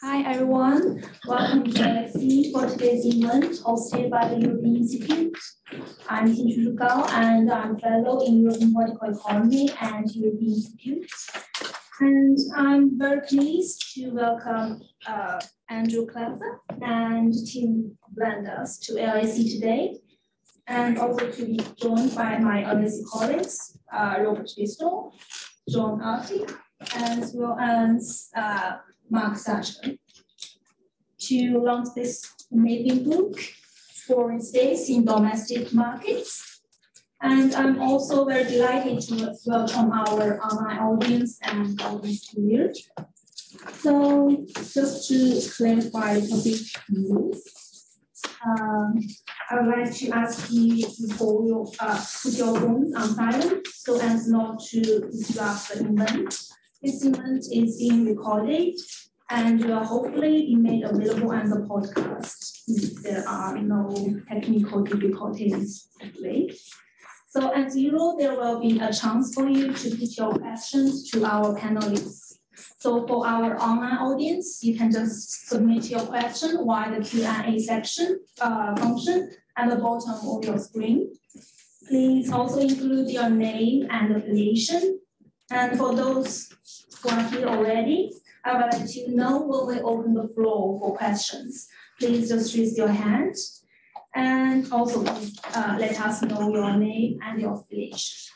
Hi everyone, welcome to LSE for today's event hosted by the European Institute. I'm Xin Gao and I'm a fellow in European Political Economy and European Institute. And I'm very pleased to welcome Andrew Klaza and Tim Blandas to LSE today, and also to be joined by my LSE colleagues, Robert Bristol, John Arty, as well as Mark Sacher, to launch this amazing book, Foreign States in Domestic Markets. And I'm also very delighted to welcome our online audience and audience here. So just to clarify the big news, I would like to ask you to put your phones on silent so as not to disrupt the event. This event is being recorded and will hopefully be made available as a podcast if there are no technical difficulties today. So as usual, there will be a chance for you to put your questions to our panelists. So for our online audience, you can just submit your question via the Q&A section function at the bottom of your screen. Please also include your name and affiliation. And for those who are here already, I would like to know when we open the floor for questions. Please just raise your hand. And also please, let us know your name and your affiliation.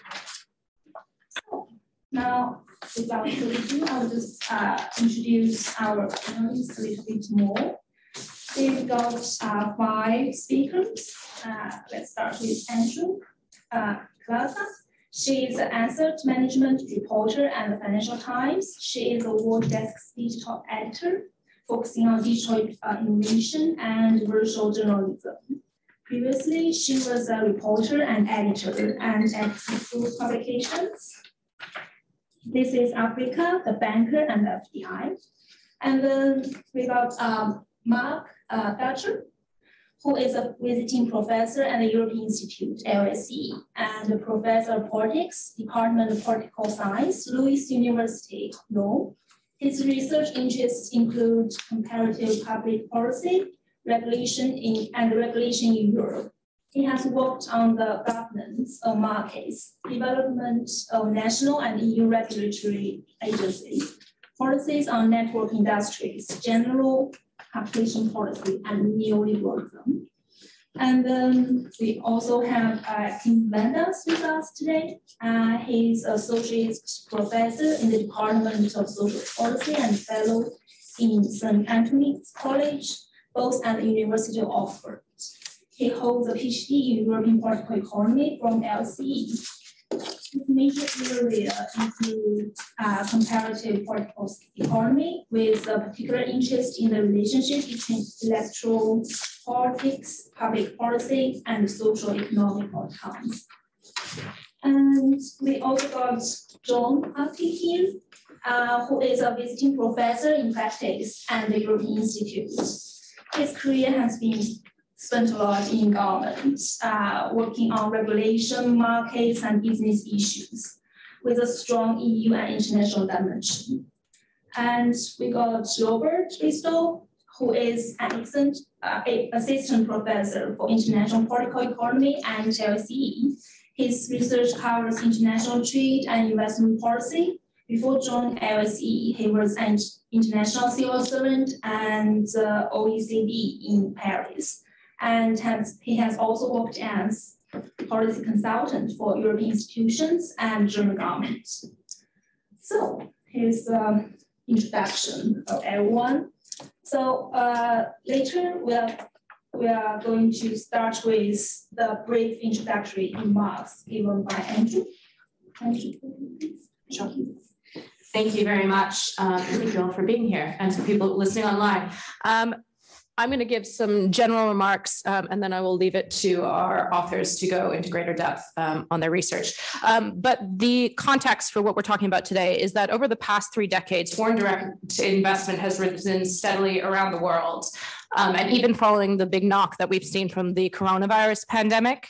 So now, without further ado, I'll just introduce our panelists a little bit more. We've got 5 speakers. Let's start with Andrew Klaza. She is an asset management reporter at the Financial Times. She is a World Desk's digital editor, focusing on digital innovation and virtual journalism. Previously, she was a reporter and editor at Food Publications. This is Africa, The Banker, and FDI. And then we got Mark Thatcher, who is a visiting professor at the European Institute, LSE, and a professor of politics, Department of Political Science, Lewis University, Rome. His research interests include comparative public policy, regulation in Europe. He has worked on the governance of markets, development of national and EU regulatory agencies, policies on network industries, general competition policy, and neoliberalism. And then we also have Tim Blandas with us today. He's associate professor in the Department of Social Policy and fellow in St. Antony's College, both at the University of Oxford. He holds a PhD in European Political Economy from LSE. His major area includes comparative political economy, with a particular interest in the relationship between electoral politics, public policy, and social economic outcomes. And we also got John Arty here, who is a visiting professor in practice at the European Institute. His career has been spent a lot in government, working on regulation, markets, and business issues with a strong EU and international dimension. And we got Robert Bristol, who is an assistant professor for international political economy and LSE. His research covers international trade and investment policy. Before joining LSE, he was an international civil servant and OECD in Paris. And he has also worked as policy consultant for European institutions and German government. So here's the introduction of everyone. So later we are going to start with the brief introductory remarks given by Andrew. Andrew, please. Sure. Thank you very much. Thank you all for being here, and to people listening online. I'm going to give some general remarks, and then I will leave it to our authors to go into greater depth on their research. But the context for what we're talking about today is that over the past 3 decades, foreign direct investment has risen steadily around the world. And even following the big knock that we've seen from the coronavirus pandemic,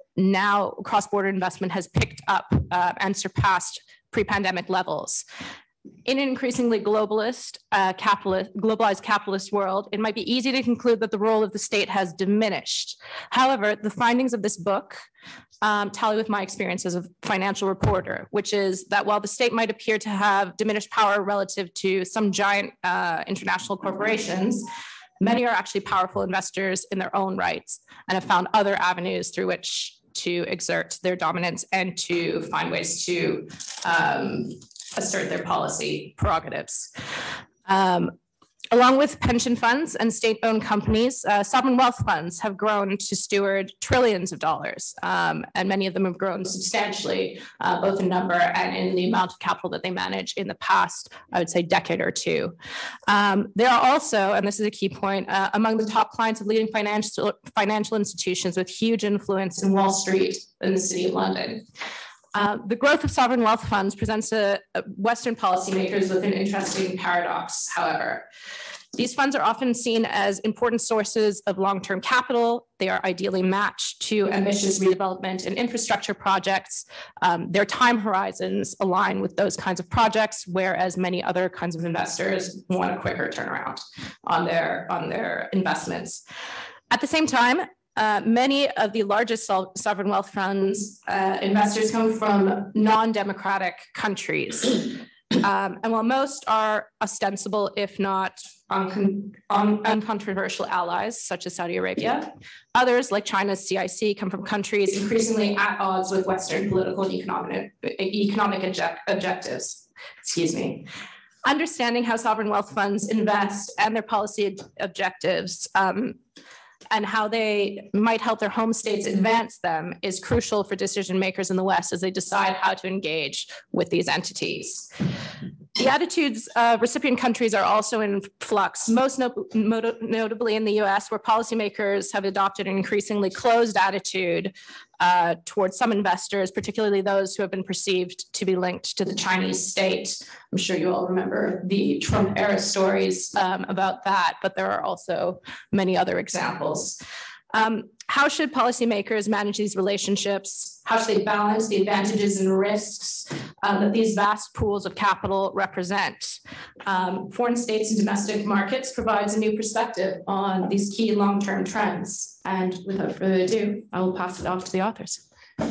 now cross-border investment has picked up and surpassed pre-pandemic levels. In an increasingly globalized capitalist world, it might be easy to conclude that the role of the state has diminished. However, the findings of this book tally with my experience as a financial reporter, which is that while the state might appear to have diminished power relative to some giant international corporations, many are actually powerful investors in their own rights and have found other avenues through which to exert their dominance and to find ways to assert their policy prerogatives. Along with pension funds and state-owned companies, sovereign wealth funds have grown to steward trillions of dollars, and many of them have grown substantially, both in number and in the amount of capital that they manage in the past, I would say, decade or two. They are also, and this is a key point, among the top clients of leading financial institutions with huge influence in Wall Street and the City of London. The growth of sovereign wealth funds presents Western policymakers with an interesting paradox, however. These funds are often seen as important sources of long-term capital. They are ideally matched to ambitious redevelopment and infrastructure projects. Their time horizons align with those kinds of projects, whereas many other kinds of investors want a quicker turnaround on their investments. At the same time, many of the largest sovereign wealth funds investors come from non-democratic countries. And while most are ostensible, if not uncontroversial allies, such as Saudi Arabia, others, like China's CIC, come from countries increasingly at odds with Western political and economic objectives. Excuse me. Understanding how sovereign wealth funds invest and their policy objectives and how they might help their home states advance them is crucial for decision makers in the West as they decide how to engage with these entities. The attitudes of recipient countries are also in flux, most notably in the US, where policymakers have adopted an increasingly closed attitude towards some investors, particularly those who have been perceived to be linked to the Chinese state. I'm sure you all remember the Trump era stories about that, but there are also many other examples. How should policymakers manage these relationships? How should they balance the advantages and risks that these vast pools of capital represent? Foreign states and domestic markets provides a new perspective on these key long-term trends. And without further ado, I will pass it off to the authors.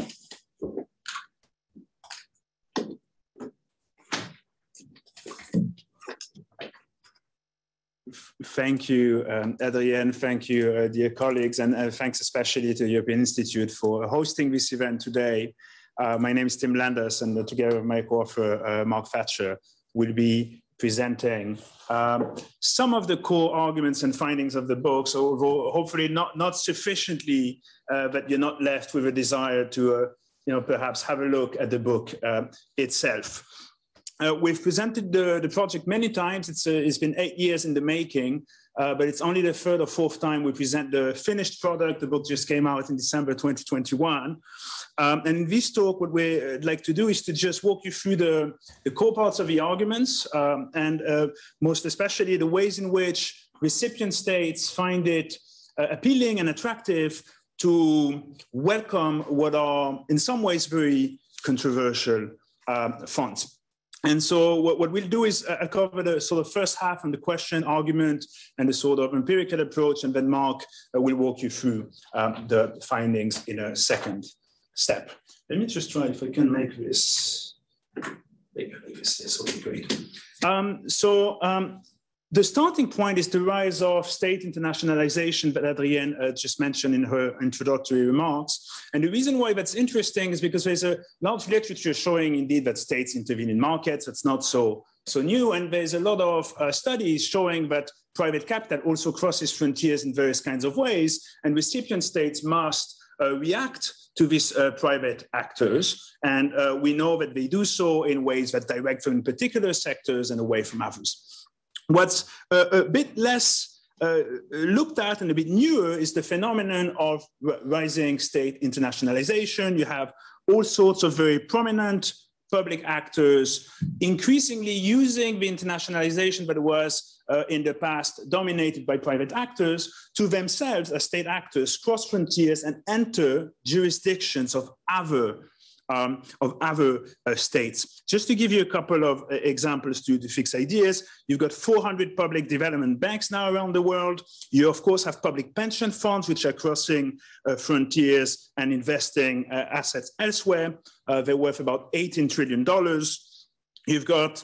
Thank you, Adrienne. Thank you, dear colleagues, and thanks especially to the European Institute for hosting this event today. My name is Tim Landers, and together with my co-author, Mark Thatcher, we'll be presenting some of the core arguments and findings of the book, so hopefully not sufficiently that you're not left with a desire to perhaps have a look at the book itself. We've presented the project many times. It's been 8 years in the making, but it's only the third or fourth time we present the finished product. The book just came out in December 2021. And in this talk, what we'd like to do is to just walk you through the core parts of the arguments, and most especially the ways in which recipient states find it appealing and attractive to welcome what are in some ways very controversial funds. And so what we'll do is cover the sort of first half on the question, argument, and the sort of empirical approach, and then Mark will walk you through the findings in a second step. Let me just try if I can make this bigger. This will be great. The starting point is the rise of state internationalization that Adrienne just mentioned in her introductory remarks. And the reason why that's interesting is because there's a large literature showing indeed that states intervene in markets. That's not so new. And there's a lot of studies showing that private capital also crosses frontiers in various kinds of ways. And recipient states must react to these private actors. And we know that they do so in ways that direct them in particular sectors and away from others. What's a bit less looked at and a bit newer is the phenomenon of rising state internationalization. You have all sorts of very prominent public actors increasingly using the internationalization that was in the past dominated by private actors to themselves as state actors cross frontiers and enter jurisdictions of other of other states. Just to give you a couple of examples to fix ideas, you've got 400 public development banks now around the world. You, of course, have public pension funds, which are crossing frontiers and investing assets elsewhere. They're worth about $18 trillion. You've got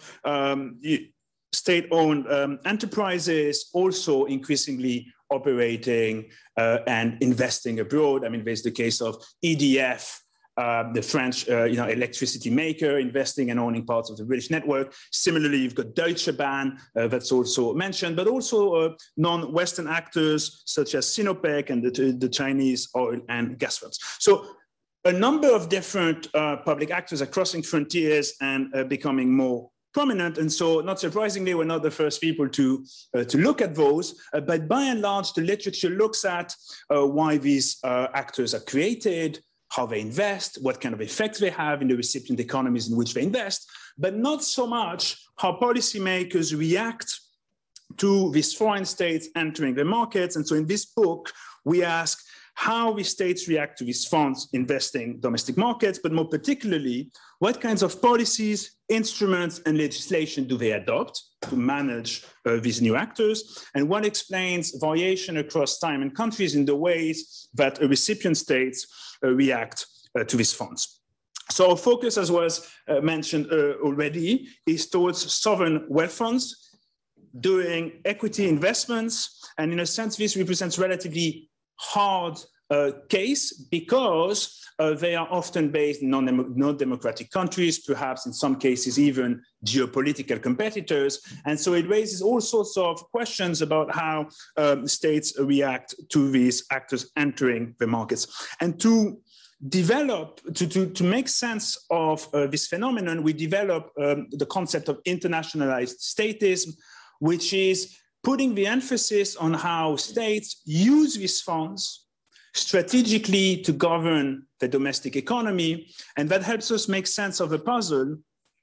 state-owned enterprises also increasingly operating and investing abroad. I mean, there's the case of EDF, the French electricity maker, investing and owning parts of the British network. Similarly, you've got Deutsche Bahn, that's also mentioned, but also non-Western actors such as Sinopec and the Chinese oil and gas firms. So a number of different public actors are crossing frontiers and becoming more prominent. And so, not surprisingly, we're not the first people to look at those, but by and large, the literature looks at why these actors are created, how they invest, what kind of effects they have in the recipient economies in which they invest, but not so much how policymakers react to these foreign states entering the markets. And so in this book, we ask how the states react to these funds investing domestic markets, but more particularly, what kinds of policies, instruments, and legislation do they adopt to manage these new actors, and what explains variation across time and countries in the ways that recipient states react to these funds. So our focus, as was mentioned already, is towards sovereign wealth funds doing equity investments, and in a sense, this represents relatively hard case because they are often based in non-democratic countries, perhaps in some cases even geopolitical competitors. And so it raises all sorts of questions about how states react to these actors entering the markets. And to develop, to make sense of this phenomenon, we develop the concept of internationalized statism, which is putting the emphasis on how states use these funds strategically to govern the domestic economy. And that helps us make sense of the puzzle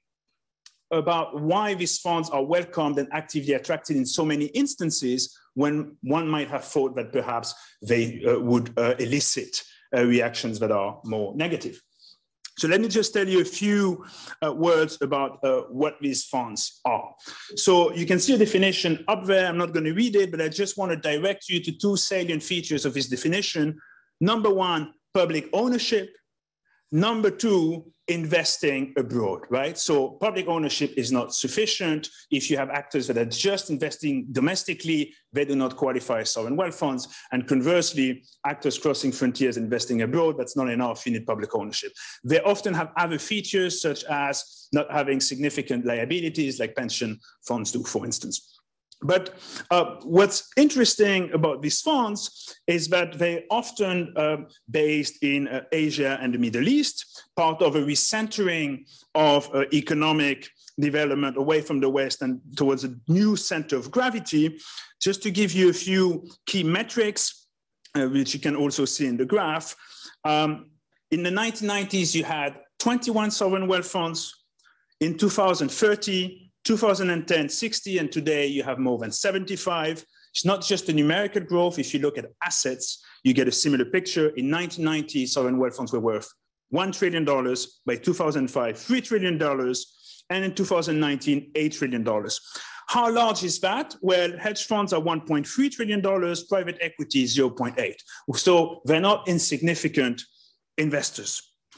about why these funds are welcomed and actively attracted in so many instances when one might have thought that perhaps they would elicit reactions that are more negative. So let me just tell you a few words about what these funds are. So you can see a definition up there. I'm not going to read it, but I just want to direct you to two salient features of this definition. Number one, public ownership. Number two, investing abroad, right? So public ownership is not sufficient. If you have actors that are just investing domestically, they do not qualify as sovereign wealth funds. And conversely, actors crossing frontiers investing abroad, that's not enough. You need public ownership. They often have other features, such as not having significant liabilities like pension funds do, for instance. But what's interesting about these funds is that they're often based in Asia and the Middle East, part of a recentering of economic development away from the West and towards a new center of gravity. Just to give you a few key metrics, which you can also see in the graph. In the 1990s, you had 21 sovereign wealth funds. In 2030, 2010, 60, and today you have more than 75. It's not just a numerical growth. If you look at assets, you get a similar picture. In 1990, sovereign wealth funds were worth $1 trillion. By 2005, $3 trillion. And in 2019, $8 trillion. How large is that? Well, hedge funds are $1.3 trillion, private equity is 0.8. So they're not insignificant investors.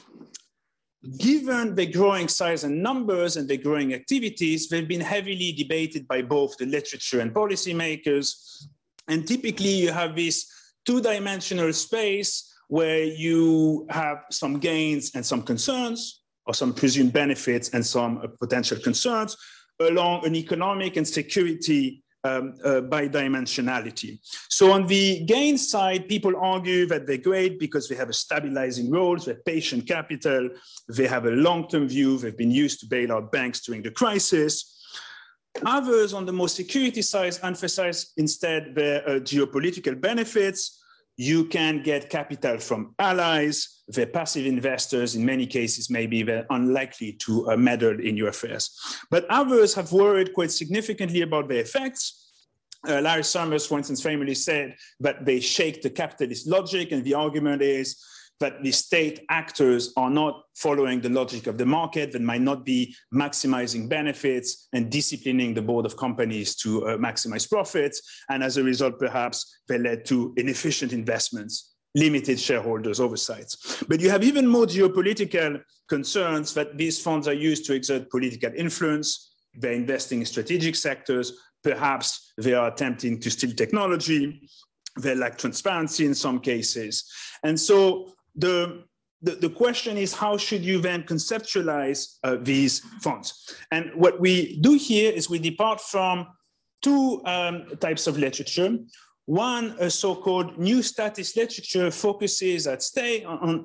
Given the growing size and numbers and the growing activities, they've been heavily debated by both the literature and policymakers. And typically you have this two-dimensional space where you have some gains and some concerns, or some presumed benefits and some potential concerns, along an economic and security bidimensionality. So on the gain side, people argue that they're great because they have a stabilizing role, they're patient capital, they have a long-term view, they've been used to bail out banks during the crisis. Others on the more security side emphasize instead their geopolitical benefits. You can get capital from allies, they're passive investors, in many cases, maybe they're unlikely to meddle in your affairs. But others have worried quite significantly about their effects. Larry Summers, for instance, famously said that they shake the capitalist logic, and the argument is, that the state actors are not following the logic of the market, that might not be maximizing benefits and disciplining the board of companies to maximize profits. And as a result, perhaps they led to inefficient investments, limited shareholders' oversights. But you have even more geopolitical concerns that these funds are used to exert political influence. They're investing in strategic sectors. Perhaps they are attempting to steal technology. They lack transparency in some cases. And so the question is, how should you then conceptualize these funds? And what we do here is we depart from two types of literature. One, a so-called new statist literature, focuses at state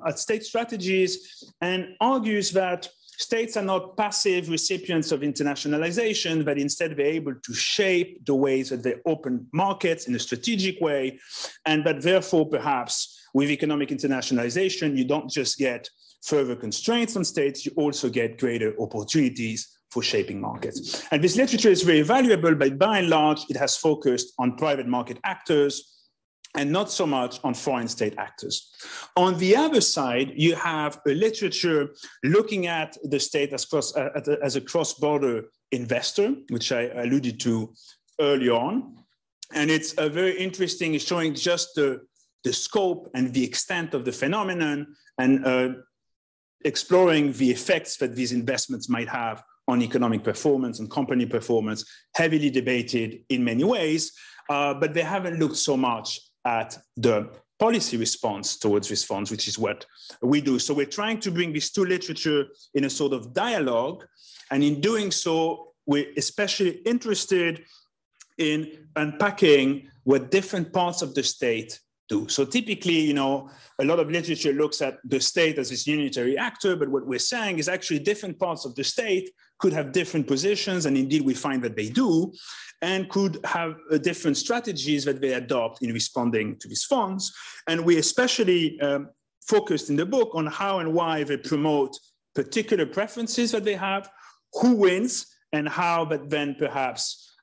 strategies and argues that states are not passive recipients of internationalization, but instead they're able to shape the ways that they open markets in a strategic way, and that therefore perhaps with economic internationalization, you don't just get further constraints on states, you also get greater opportunities for shaping markets. And this literature is very valuable, but by and large, it has focused on private market actors and not so much on foreign state actors. On the other side, you have a literature looking at the state as a cross-border investor, which I alluded to early on. And it's very interesting, it's showing just the scope and the extent of the phenomenon and exploring the effects that these investments might have on economic performance and company performance, heavily debated in many ways, but they haven't looked so much at the policy response towards these funds, which is what we do. So we're trying to bring these two literature in a sort of dialogue, and in doing so, we're especially interested in unpacking what different parts of the state do. So typically, a lot of literature looks at the state as this unitary actor, but what we're saying is actually different parts of the state could have different positions, and indeed we find that they do, and could have different strategies that they adopt in responding to these funds. And we especially focused in the book on how and why they promote particular preferences that they have, who wins, and how that then perhaps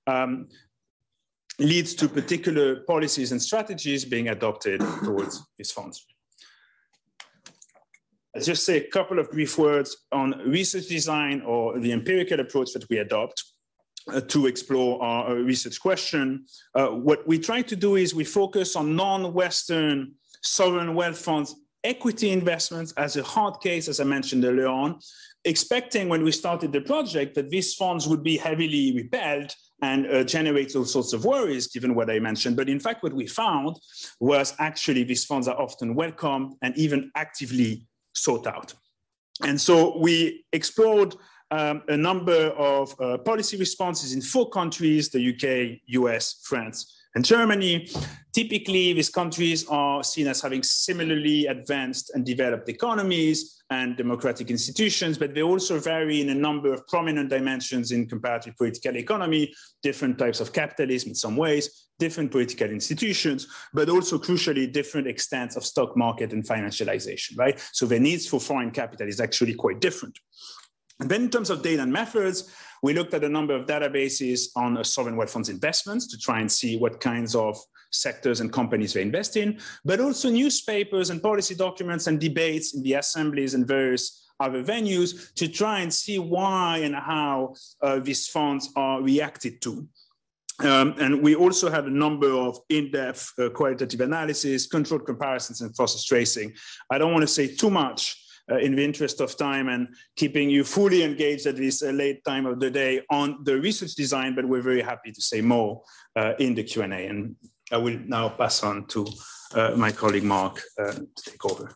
leads to particular policies and strategies being adopted towards these funds. Let's just say a couple of brief words on research design, or the empirical approach that we adopt to explore our research question. What we try to do is we focus on non-Western sovereign wealth funds equity investments as a hard case, as I mentioned earlier on, expecting when we started the project that these funds would be heavily repelled and generate all sorts of worries, given what I mentioned. But in fact, what we found was actually these funds are often welcome and even actively sought out. And so we explored a number of policy responses in 4 countries, the UK, US, France, and Germany. Typically, these countries are seen as having similarly advanced and developed economies and democratic institutions, but they also vary in a number of prominent dimensions in comparative political economy, different types of capitalism in some ways, different political institutions, but also crucially different extents of stock market and financialization, right? So the needs for foreign capital is actually quite different. And then in terms of data and methods, we looked at a number of databases on sovereign wealth funds investments to try and see what kinds of sectors and companies they invest in, but also newspapers and policy documents and debates in the assemblies and various other venues to try and see why and how these funds are reacted to. And we also had a number of in-depth qualitative analysis, controlled comparisons, and process tracing. I don't want to say too much in the interest of time and keeping you fully engaged at this late time of the day on the research design, but we're very happy to say more in the Q&A. And I will now pass on to my colleague Mark to take over.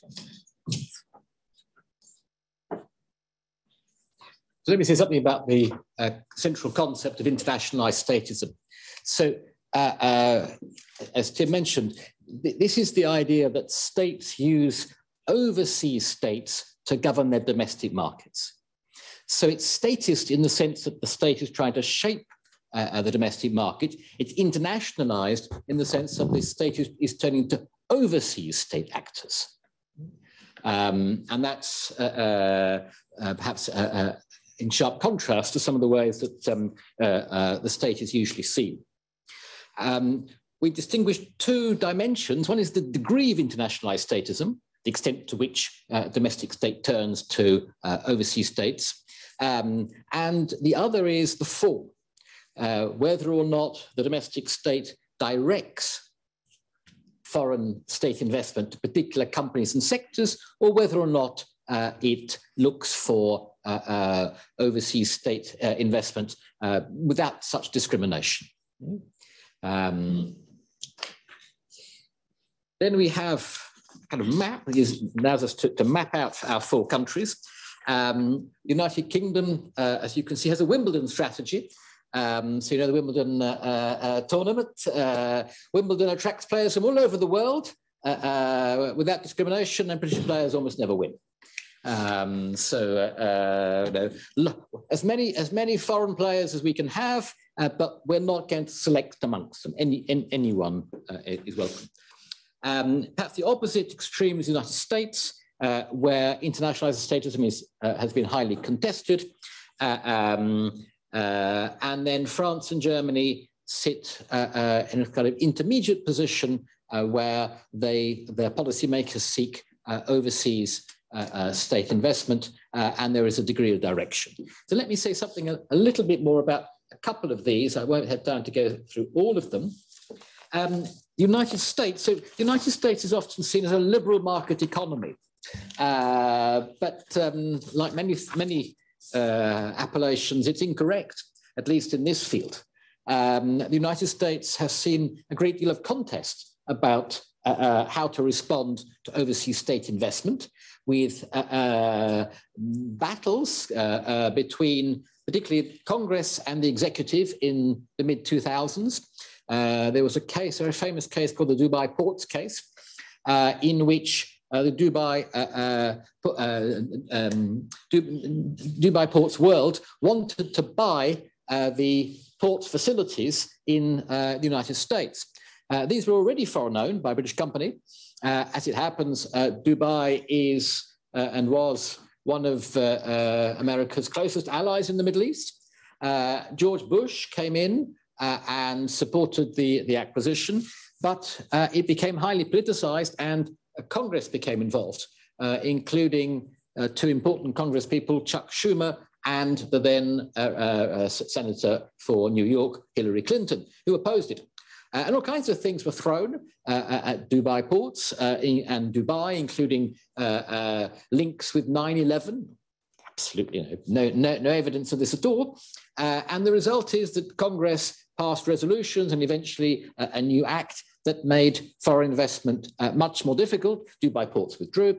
So let me say something about the central concept of internationalized statism. So as Tim mentioned, this is the idea that states use overseas states to govern their domestic markets. So it's statist in the sense that the state is trying to shape the domestic market. It's internationalized in the sense that the state is turning to overseas state actors. And that's perhaps in sharp contrast to some of the ways that the state is usually seen. We distinguish 2 dimensions. One is the degree of internationalized statism, the extent to which domestic state turns to overseas states. And the other is the form, whether or not the domestic state directs foreign state investment to particular companies and sectors, or whether or not it looks for overseas state investment without such discrimination. Then we have kind of map, it allows us to map out our 4 countries. United Kingdom, as you can see, has a Wimbledon strategy. So you know the Wimbledon tournament. Wimbledon attracts players from all over the world without discrimination, and British players almost never win. As many foreign players as we can have, but we're not going to select amongst them. Anyone is welcome. Perhaps the opposite extreme is the United States, where internationalized status has been highly contested. And then France and Germany sit in a kind of intermediate position where their policymakers seek overseas state investment, and there is a degree of direction. So let me say something a little bit more about a couple of these. I won't have time to go through all of them. The United States. So the United States is often seen as a liberal market economy, but like many appellations, it's incorrect, at least in this field. The United States has seen a great deal of contest about how to respond to overseas state investment, with battles between particularly Congress and the executive in the mid-2000s. There was a case, a very famous case called the Dubai Ports case, in which the Dubai Ports World wanted to buy the ports facilities in the United States. These were already foreign owned by a British company. As it happens, Dubai is and was one of America's closest allies in the Middle East. George Bush came in and supported the acquisition, but it became highly politicized, and Congress became involved, including 2 important Congress people, Chuck Schumer and the then Senator for New York, Hillary Clinton, who opposed it. And all kinds of things were thrown at Dubai ports and Dubai, including links with 9/11. Absolutely no evidence of this at all. And the result is that Congress passed resolutions and eventually a new act that made foreign investment much more difficult. Dubai ports withdrew.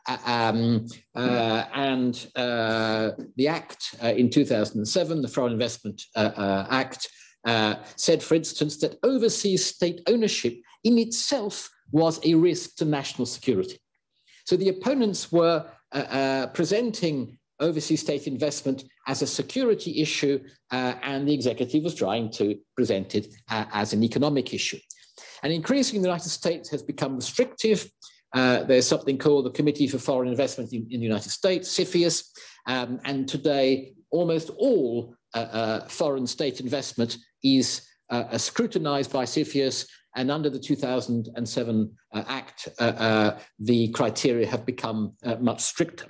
The act in 2007, the Foreign Investment Act, said, for instance, that overseas state ownership in itself was a risk to national security. So the opponents were presenting overseas state investment as a security issue, and the executive was trying to present it as an economic issue. And increasingly, the United States has become restrictive. There's something called the Committee for Foreign Investment in the United States, CFIUS, and today almost all foreign state investment is scrutinized by CFIUS, and under the 2007 Act, the criteria have become much stricter.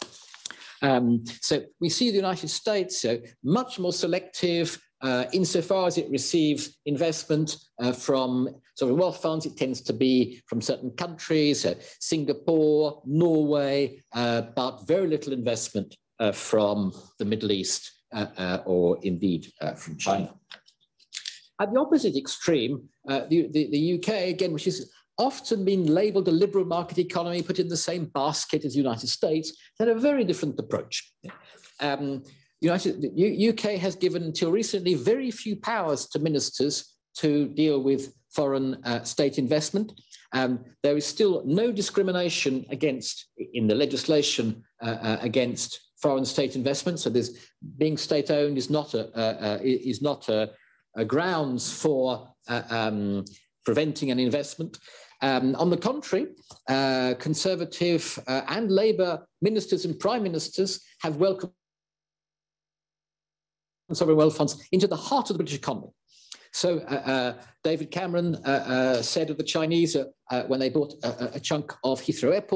So we see the United States much more selective insofar as it receives investment from sovereign wealth funds. It tends to be from certain countries, Singapore, Norway, but very little investment from the Middle East or indeed from China. At the opposite extreme, the UK, again, which has often been labeled a liberal market economy, put in the same basket as the United States, had a very different approach. UK has given until recently very few powers to ministers to deal with foreign state investment. There is still no discrimination in the legislation against foreign state investment. So being state-owned is not a grounds for preventing an investment. On the contrary, Conservative and Labour ministers and prime ministers have welcomed sovereign wealth funds into the heart of the British economy. So David Cameron said of the Chinese when they bought a chunk of Heathrow Airport,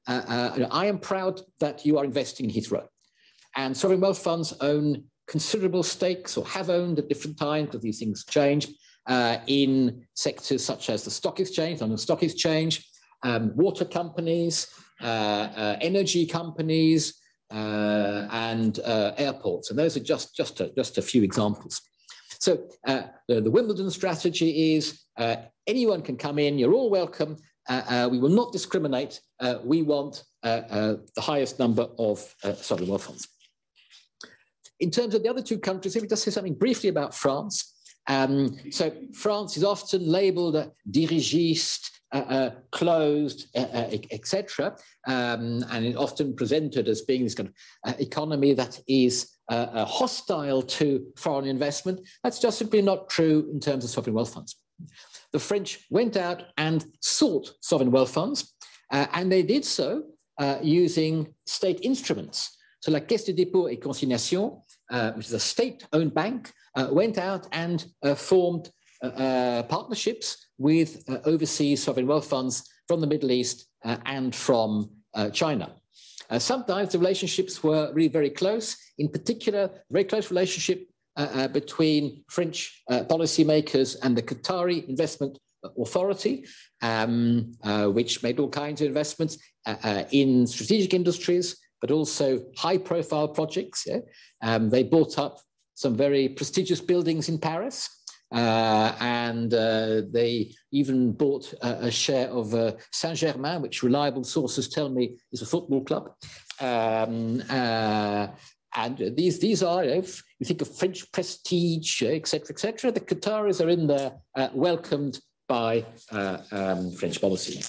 I am proud that you are investing in Heathrow. And sovereign wealth funds own considerable stakes or have owned at different times, because these things change, in sectors such as the stock exchange, London Stock Exchange, water companies, energy companies, and airports. And those are just a few examples. So the Wimbledon strategy is anyone can come in, you're all welcome. We will not discriminate. We want the highest number of sovereign wealth funds. In terms of the other two countries, let me just say something briefly about France. So France is often labeled dirigiste, closed, etc., and it often presented as being this kind of economy that is hostile to foreign investment. That's just simply not true in terms of sovereign wealth funds. The French went out and sought sovereign wealth funds, and they did so using state instruments. So la Caisse de dépôt et consignation, which is a state-owned bank, went out and formed partnerships with overseas sovereign wealth funds from the Middle East and from China. Sometimes the relationships were really very close, in particular, very close relationship between French policymakers and the Qatari Investment Authority, which made all kinds of investments in strategic industries, but also high-profile projects. Yeah? They bought up some very prestigious buildings in Paris, and they even bought a share of Saint-Germain, which reliable sources tell me is a football club. And these are, if you think of French prestige, et cetera, the Qataris are in there, welcomed by French policy.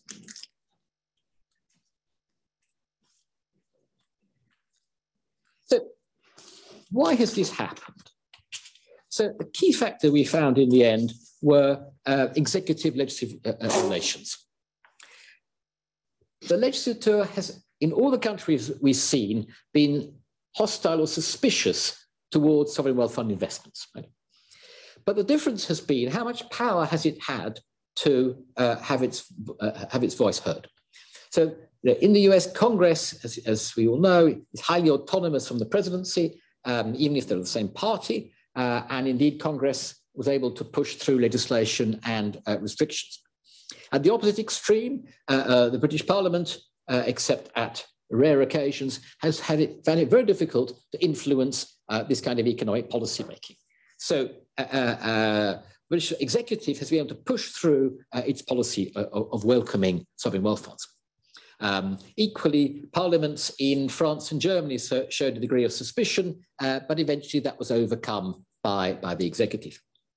So why has this happened? So the key factor we found in the end were executive-legislative relations. The legislature has, in all the countries we've seen, been hostile or suspicious towards sovereign wealth fund investments. Right? But the difference has been how much power has it had to have its voice heard. So in the US, Congress, as we all know, is highly autonomous from the presidency, even if they're the same party. And indeed, Congress was able to push through legislation and restrictions. At the opposite extreme, the British Parliament, except at rare occasions, has found it very difficult to influence this kind of economic policy making. So British executive has been able to push through its policy of welcoming sovereign wealth funds. Equally, parliaments in France and Germany showed a degree of suspicion, but eventually that was overcome by the executive.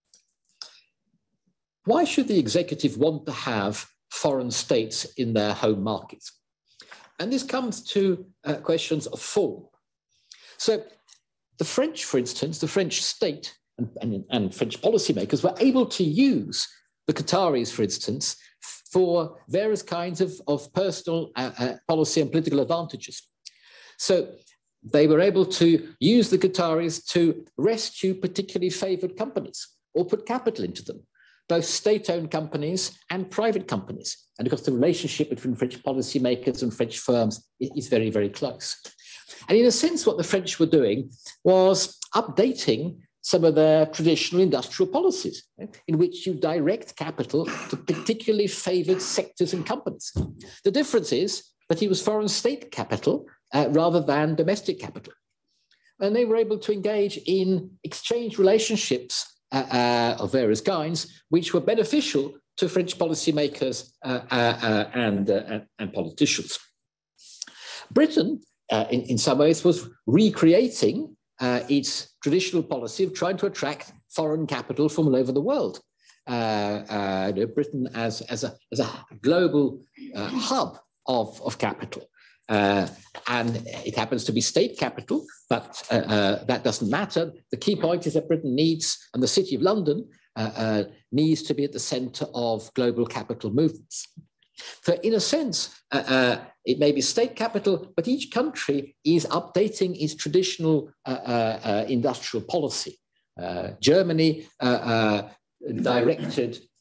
Why should the executive want to have foreign states in their home markets? And this comes to questions of form. So the French, for instance, the French state and French policymakers were able to use the Qataris, for instance, for various kinds of personal policy and political advantages. So they were able to use the Qataris to rescue particularly favored companies or put capital into them, both state-owned companies and private companies. And because the relationship between French policymakers and French firms is very, very close. And in a sense, what the French were doing was updating some of their traditional industrial policies, in which you direct capital to particularly favored sectors and companies. The difference is that it was foreign state capital rather than domestic capital. And they were able to engage in exchange relationships of various kinds, which were beneficial to French policymakers and politicians. Britain, in some ways, was recreating its traditional policy of trying to attract foreign capital from all over the world. Britain as a global hub of capital. And it happens to be state capital, but that doesn't matter. The key point is that Britain needs, and the City of London needs to be at the center of global capital movements. So in a sense, it may be state capital, but each country is updating its traditional industrial policy. Germany directed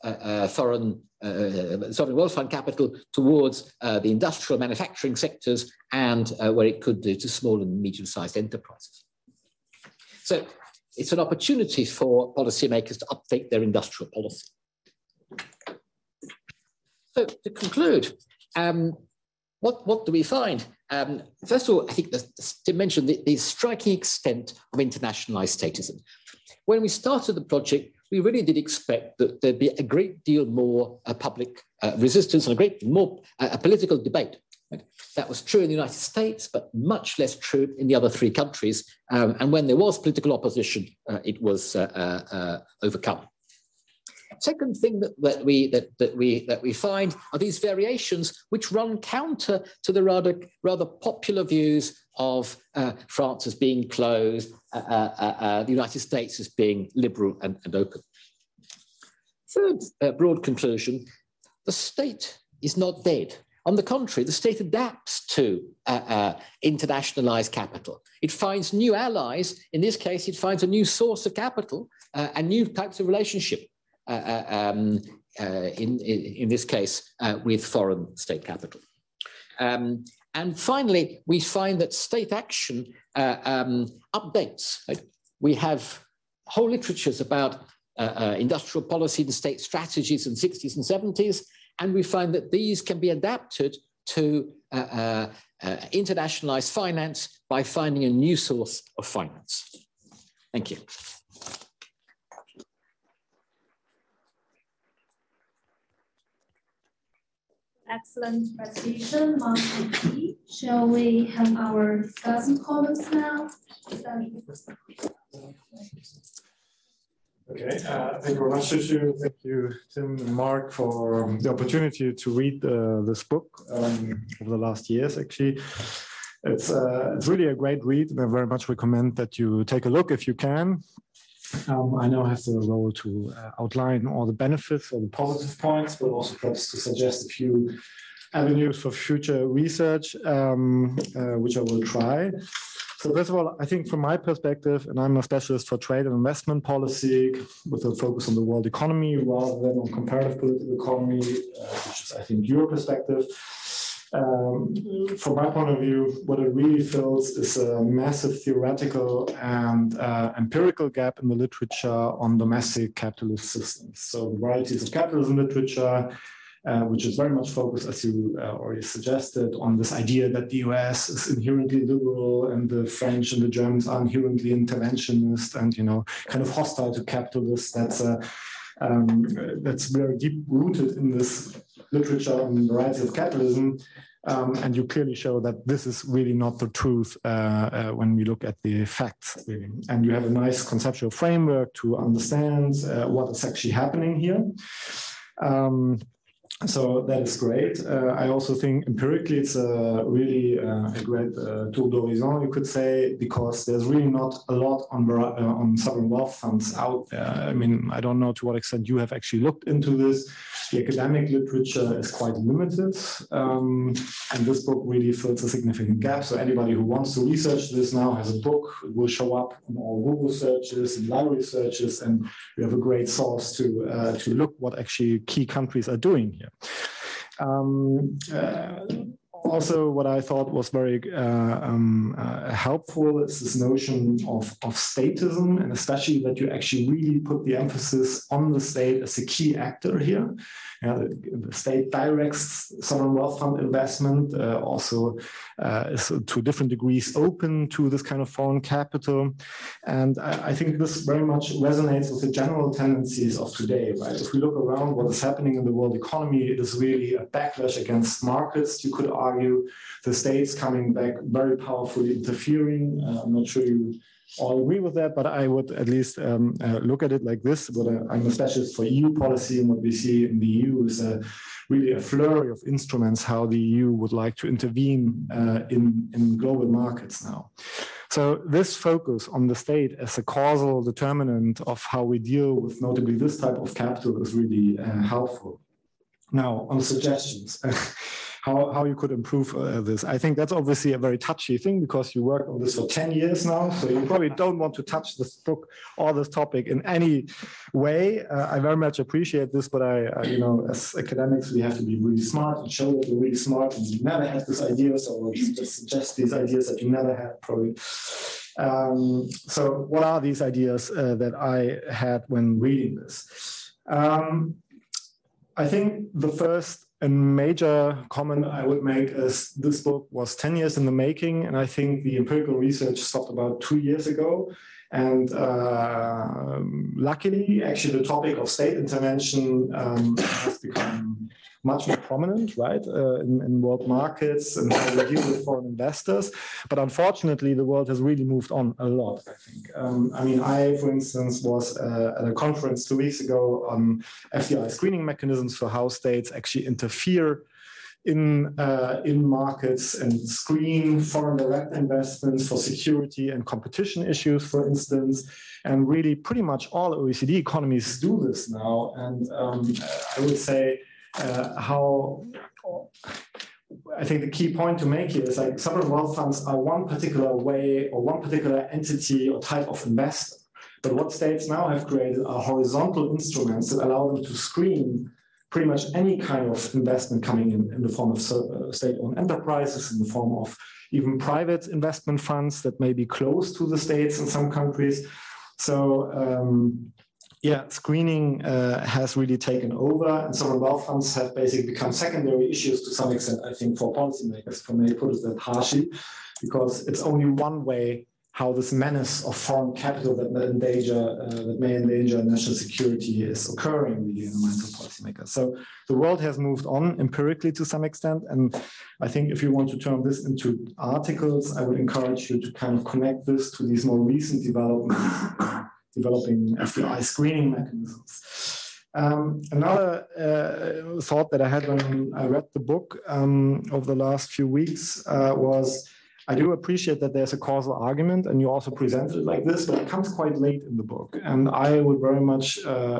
foreign sovereign wealth fund capital towards the industrial manufacturing sectors and where it could do to small and medium-sized enterprises. So it's an opportunity for policymakers to update their industrial policy. So to conclude, what do we find? First of all, I think to mention the striking extent of internationalized statism. When we started the project, we really did expect that there'd be a great deal more public resistance and a great deal more political debate. Right? That was true in the United States, but much less true in the other three countries. And when there was political opposition, it was overcome. Second thing that we find are these variations which run counter to the rather popular views of France as being closed, the United States as being liberal and open. Third broad conclusion, the state is not dead. On the contrary, the state adapts to internationalized capital. It finds new allies. In this case, it finds a new source of capital and new types of relationship. In this case, with foreign state capital. And finally, we find that state action updates. Right? We have whole literatures about industrial policy and state strategies in the 60s and 70s, and we find that these can be adapted to internationalized finance by finding a new source of finance. Thank you. Excellent presentation, Mark and Pete. Shall we have our discussion comments now? Okay, thank you very much, Shushu. Thank you, Tim and Mark, for the opportunity to read this book over the last years, actually. It's really a great read, and I very much recommend that you take a look if you can. I now have the role to outline all the benefits or the positive points, but also perhaps to suggest a few avenues for future research, which I will try. So first of all, I think from my perspective, and I'm a specialist for trade and investment policy with a focus on the world economy rather than on comparative political economy, which is, I think, your perspective. From my point of view, what it really fills is a massive theoretical and empirical gap in the literature on domestic capitalist systems. So the varieties of capitalism literature, which is very much focused, as you already suggested, on this idea that the US is inherently liberal and the French and the Germans are inherently interventionist and, kind of hostile to capitalists. That's very deep rooted in this literature on the varieties of capitalism. And you clearly show that this is really not the truth when we look at the facts, really. And you have a nice conceptual framework to understand what is actually happening here. So that is great. I also think empirically it's really a great tour d'horizon, you could say, because there's really not a lot on sovereign wealth funds out there. I mean, I don't know to what extent you have actually looked into this. The academic literature is quite limited, and this book really fills a significant gap. So anybody who wants to research this now has a book. It will show up in all Google searches and library searches, and we have a great source to look what actually key countries are doing here. Also, what I thought was very helpful is this notion of statism, and especially that you actually really put the emphasis on the state as a key actor here. The state directs sovereign wealth fund investment, also is to different degrees open to this kind of foreign capital. And I think this very much resonates with the general tendencies of today, right? If we look around what is happening in the world economy, it is really a backlash against markets. You could argue the states coming back very powerfully interfering. I'm not sure you all agree with that, but I would at least look at it like this. But I'm a specialist for EU policy, and what we see in the EU is really a flurry of instruments how the EU would like to intervene in global markets now. So this focus on the state as a causal determinant of how we deal with notably this type of capital is really helpful. Now, on suggestions. how you could improve this. I think that's obviously a very touchy thing because you worked on this for 10 years now, so you probably don't want to touch this book or this topic in any way. I very much appreciate this, but you know, as academics, we have to be really smart and show that we're really smart and you never had these ideas, or just suggest these ideas that you never had probably. So what are these ideas that I had when reading this? I think the first and major comment I would make is this book was 10 years in the making, and I think the empirical research stopped about 2 years ago. And luckily, actually, the topic of state intervention has become much more prominent, right, in world markets and how we deal with foreign investors. But unfortunately, the world has really moved on a lot, I think. I mean, I, for instance, was at a conference 2 weeks ago on FDI screening mechanisms for how states actually interfere in markets and screen foreign direct investments for security and competition issues, for instance. And really pretty much all OECD economies do this now. And I would say I think the key point to make here is like sovereign wealth funds are one particular way or one particular entity or type of investor. But what states now have created are horizontal instruments that allow them to screen pretty much any kind of investment coming in the form of state-owned enterprises, in the form of even private investment funds that may be close to the states in some countries. So yeah, screening has really taken over, and sovereign wealth funds have basically become secondary issues to some extent, I think, for policymakers, if I may put it that harshly, because it's only one way how this menace of foreign capital that may endanger national security is occurring really in the minds of policymakers. So the world has moved on empirically to some extent, and I think if you want to turn this into articles, I would encourage you to kind of connect this to these more recent developments, developing FDI screening mechanisms. Another thought that I had when I read the book over the last few weeks was, I do appreciate that there's a causal argument, and you also presented it like this, but it comes quite late in the book. And I would very much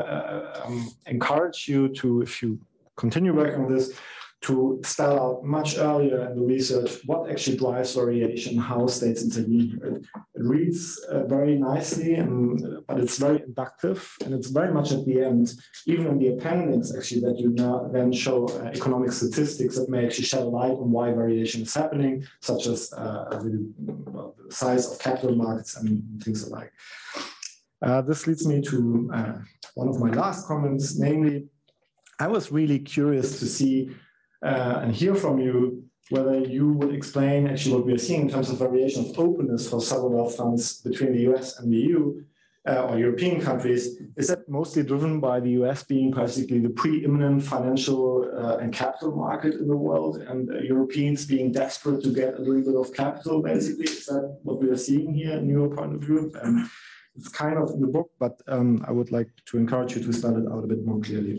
encourage you to, if you continue working on this, to spell out much earlier in the research what actually drives variation, how states intervene. It reads very nicely, but it's very inductive, and it's very much at the end, even in the appendix, actually, that you now then show economic statistics that may actually shed a light on why variation is happening, such as the size of capital markets and things alike. This leads me to one of my last comments, namely, I was really curious to see and hear from you whether you would explain actually what we are seeing in terms of variation of openness for sovereign wealth funds between the US and the EU or European countries. Is that mostly driven by the US being basically the preeminent financial and capital market in the world, and Europeans being desperate to get a little bit of capital, basically? Is that what we are seeing here in your point of view? And it's kind of in the book, but I would like to encourage you to spell it out a bit more clearly.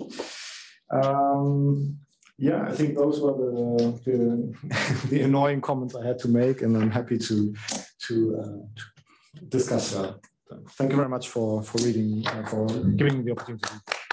Yeah, I think those were the annoying comments I had to make, and I'm happy to discuss that. Thank you very much for reading, for giving me the opportunity.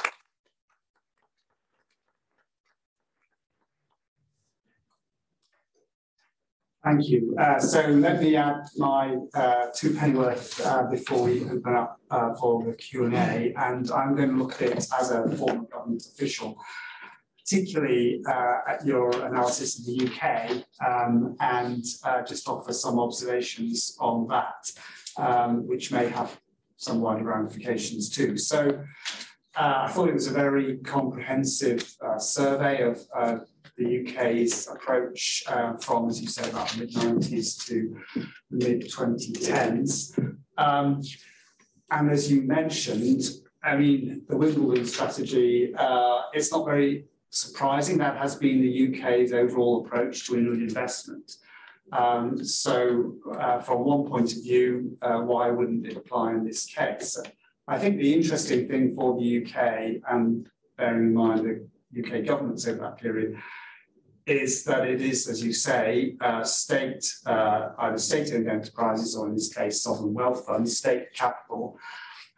Thank you. So let me add my 2 pennyworth before we open up for the Q&A, and I'm going to look at it as a former government official, particularly at your analysis of the UK, and just offer some observations on that, which may have some wider ramifications too. So I thought it was a very comprehensive survey of the UK's approach from, as you say, about the mid-90s to the mid-2010s. And as you mentioned, I mean, the Wimbledon strategy, it's not very surprising. That has been the UK's overall approach to inward investment. So from one point of view, why wouldn't it apply in this case? I think the interesting thing for the UK, and bearing in mind the UK governments over that period, is that it is, as you say, either state-owned enterprises, or in this case, sovereign wealth funds, state capital.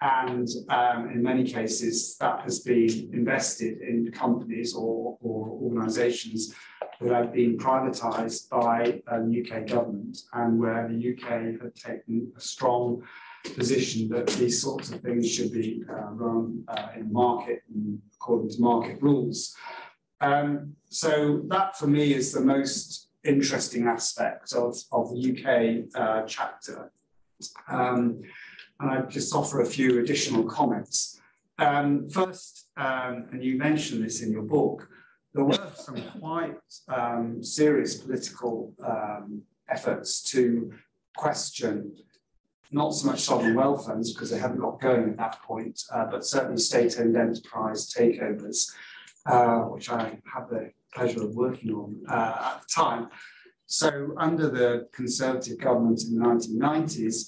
And in many cases, that has been invested in companies or organisations that have been privatised by the UK government, and where the UK had taken a strong position that these sorts of things should be run in market and according to market rules. So that for me is the most interesting aspect of the UK chapter. And I'd just offer a few additional comments. First, and you mentioned this in your book, there were some quite serious political efforts to question not so much sovereign wealth funds, because they hadn't got going at that point, but certainly state-owned enterprise takeovers, which I had the pleasure of working on at the time. So under the Conservative government in the 1990s,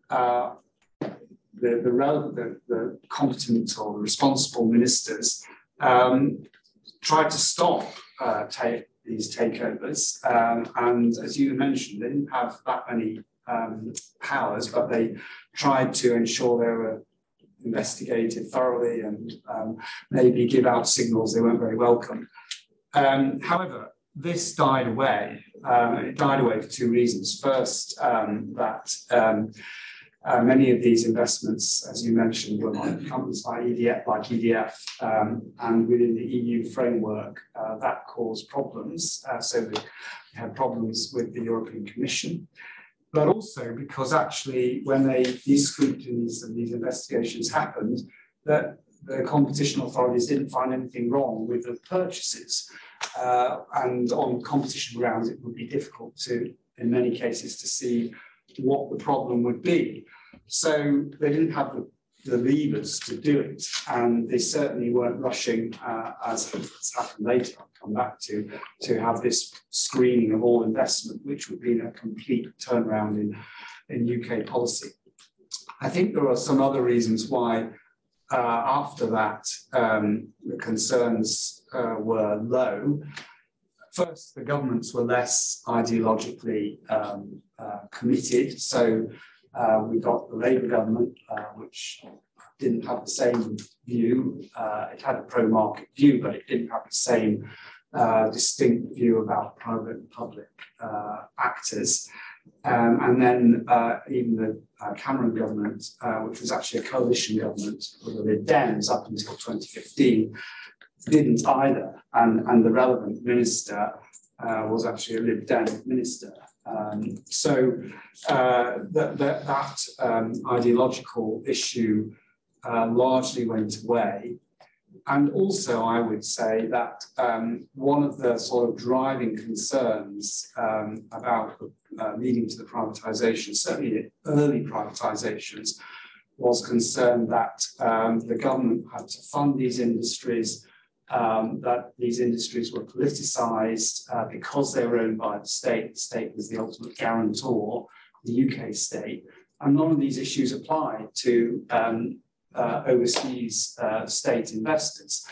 the competent or responsible ministers tried to stop these takeovers. And as you mentioned, they didn't have that many powers, but they tried to ensure they were investigated thoroughly and maybe give out signals they weren't very welcome. However, this died away. It died away for two reasons. First, that many of these investments, as you mentioned, were like companies like EDF, and within the EU framework, that caused problems. So we had problems with the European Commission, but also because actually when these scrutinies and these investigations happened, that the competition authorities didn't find anything wrong with the purchases. And on competition grounds, it would be difficult to, in many cases, to see what the problem would be. So they didn't have the levers to do it, and they certainly weren't rushing, as has happened later, I'll come back to have this screening of all investment, which would be a complete turnaround in UK policy. I think there are some other reasons why after that the concerns were low. First, the governments were less ideologically committed. So we got the Labour government, which didn't have the same view. It had a pro-market view, but it didn't have the same distinct view about private and public actors. And then even the Cameron government, which was actually a coalition government with the Lib Dems up until 2015, didn't either. And the relevant minister was actually a Lib Dem minister. So that ideological issue largely went away. And also, I would say that one of the sort of driving concerns about leading to the privatisation, certainly the early privatisations, was concern that the government had to fund these industries, that these industries were politicised because they were owned by the state. The state was the ultimate guarantor, the UK state, and none of these issues apply to overseas state investors.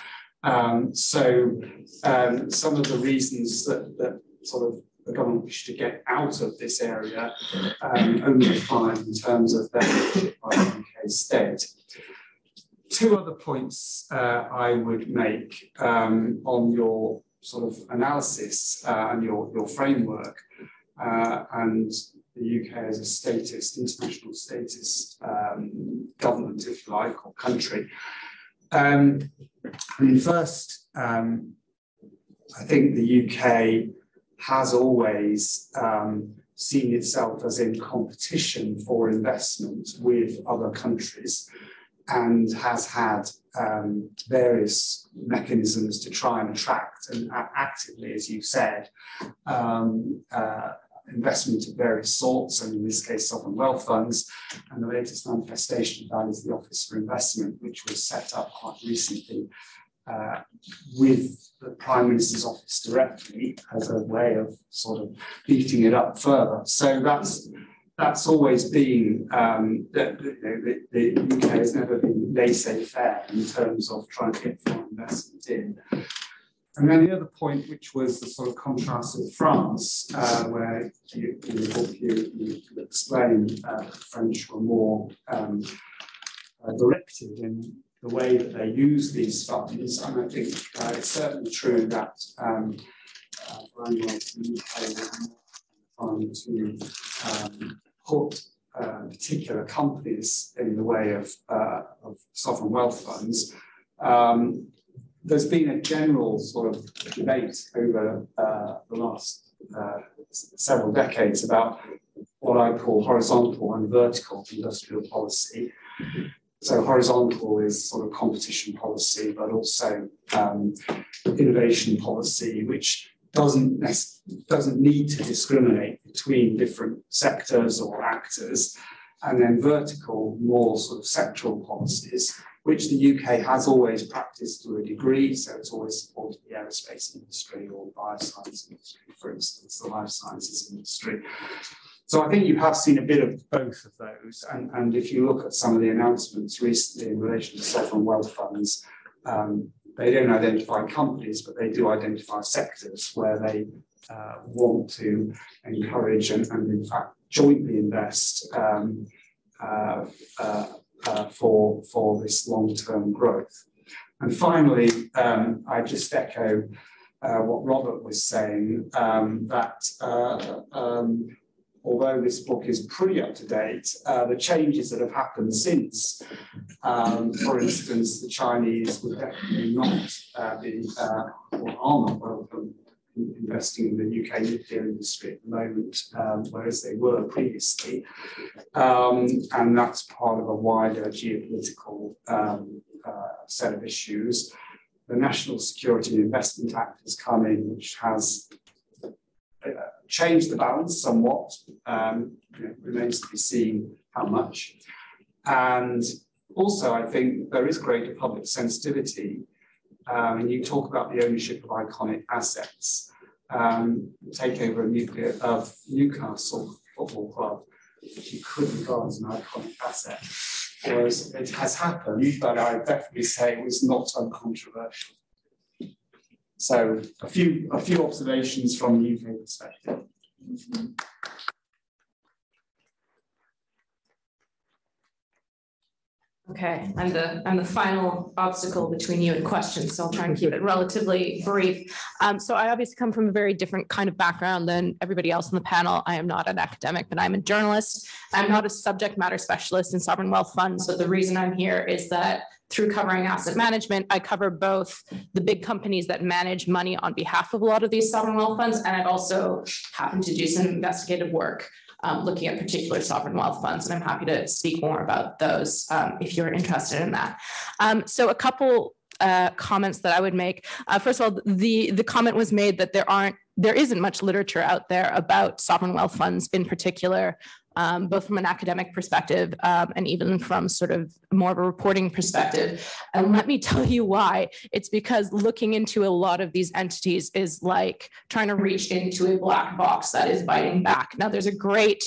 So some of the reasons that sort of the government wished to get out of this area only apply in terms of their ownership by the UK state. Two other points I would make on your sort of analysis and your framework and the UK as a statist, international statist government, if you like, or country. I mean, first, I think the UK has always seen itself as in competition for investment with other countries, and has had various mechanisms to try and attract and actively, as you said, investment of various sorts, and in this case, sovereign wealth funds. And the latest manifestation of that is the Office for Investment, which was set up quite recently with the Prime Minister's office directly as a way of sort of beating it up further. So that's always been, the UK has never been laissez-faire in terms of trying to get foreign investment in. And then the other point, which was the sort of contrast with France, where in the book you explain the French were more directed in the way that they use these funds. And I think it's certainly true that the UK trying to put particular companies in the way of sovereign wealth funds. There's been a general sort of debate over the last several decades about what I call horizontal and vertical industrial policy. So horizontal is sort of competition policy, but also innovation policy, which doesn't need to discriminate between different sectors or actors. And then vertical, more sort of sectoral policies, which the UK has always practiced to a degree. So it's always supported the aerospace industry or bioscience industry, for instance, the life sciences industry. So I think you have seen a bit of both of those. And if you look at some of the announcements recently in relation to sovereign wealth funds, they don't identify companies, but they do identify sectors where they want to encourage and in fact jointly invest for this long-term growth. And finally, I just echo what Robert was saying, that although this book is pretty up to date, the changes that have happened since, for instance, the Chinese would definitely not be, or are not welcome investing in the UK nuclear industry at the moment, whereas they were previously. And that's part of a wider geopolitical set of issues. The National Security and Investment Act has come in, which has changed the balance somewhat. Remains to be seen how much. And also, I think there is greater public sensitivity. And you talk about the ownership of iconic assets. Takeover of Newcastle Football Club, which you could regard as an iconic asset. Whereas it has happened, but I definitely say it was not uncontroversial. So a few observations from the UK perspective. Okay, I'm the final obstacle between you and questions, so I'll try and keep it relatively brief. So I obviously come from a very different kind of background than everybody else on the panel. I am not an academic, but I'm a journalist. I'm not a subject matter specialist in sovereign wealth funds. So the reason I'm here is that through covering asset management, I cover both the big companies that manage money on behalf of a lot of these sovereign wealth funds, and I've also happened to do some investigative work looking at particular sovereign wealth funds, and I'm happy to speak more about those if you're interested in that. So a couple comments that I would make. First of all, the comment was made that there isn't much literature out there about sovereign wealth funds in particular, both from an academic perspective and even from sort of more of a reporting perspective. And let me tell you why. It's because looking into a lot of these entities is like trying to reach into a black box that is biting back. Now, there's a great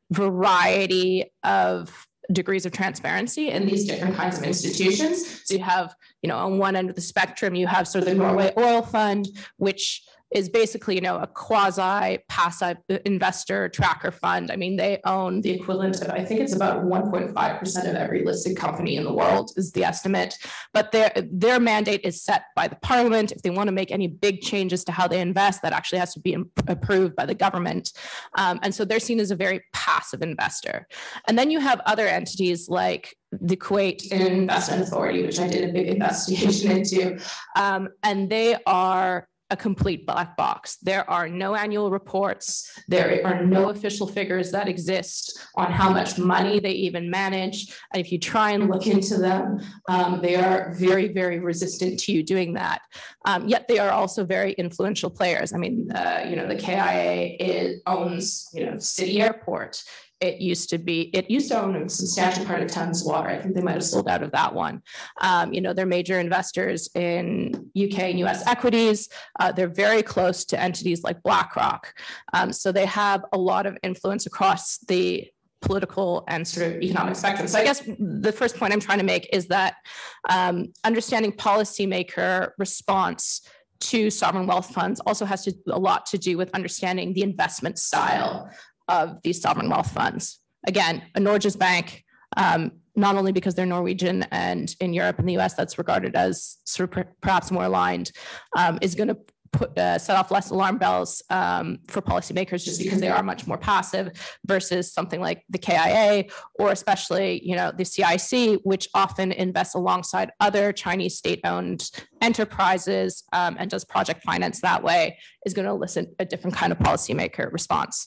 variety of degrees of transparency in these different kinds of institutions. So you have, on one end of the spectrum, you have sort of the Norway Oil Fund, which is basically, a quasi-passive investor tracker fund. I mean, they own the equivalent of, I think it's about 1.5% of every listed company in the world is the estimate. But their mandate is set by the parliament. If they want to make any big changes to how they invest, that actually has to be approved by the government. And so they're seen as a very passive investor. And then you have other entities like the Kuwait Investment Authority, which I did a big investigation into, and they are a complete black box. There are no annual reports. There are no official figures that exist on how much money they even manage. And if you try and look into them, they are very, very resistant to you doing that. Yet they are also very influential players. I mean, the KIA owns, City Airport. It used to own a substantial part of Thames Water. I think they might have sold out of that one. They're major investors in UK and US equities. They're very close to entities like BlackRock. So they have a lot of influence across the political and sort of economic spectrum. So I guess the first point I'm trying to make is that understanding policymaker response to sovereign wealth funds also has a lot to do with understanding the investment style of these sovereign wealth funds. Again, a Norges Bank not only because they're Norwegian, and in Europe and the US, that's regarded as sort of perhaps more aligned, is going to set off less alarm bells for policymakers, just because they are much more passive versus something like the KIA, or especially, the CIC, which often invests alongside other Chinese state-owned enterprises and does project finance that way, is going to elicit a different kind of policymaker response.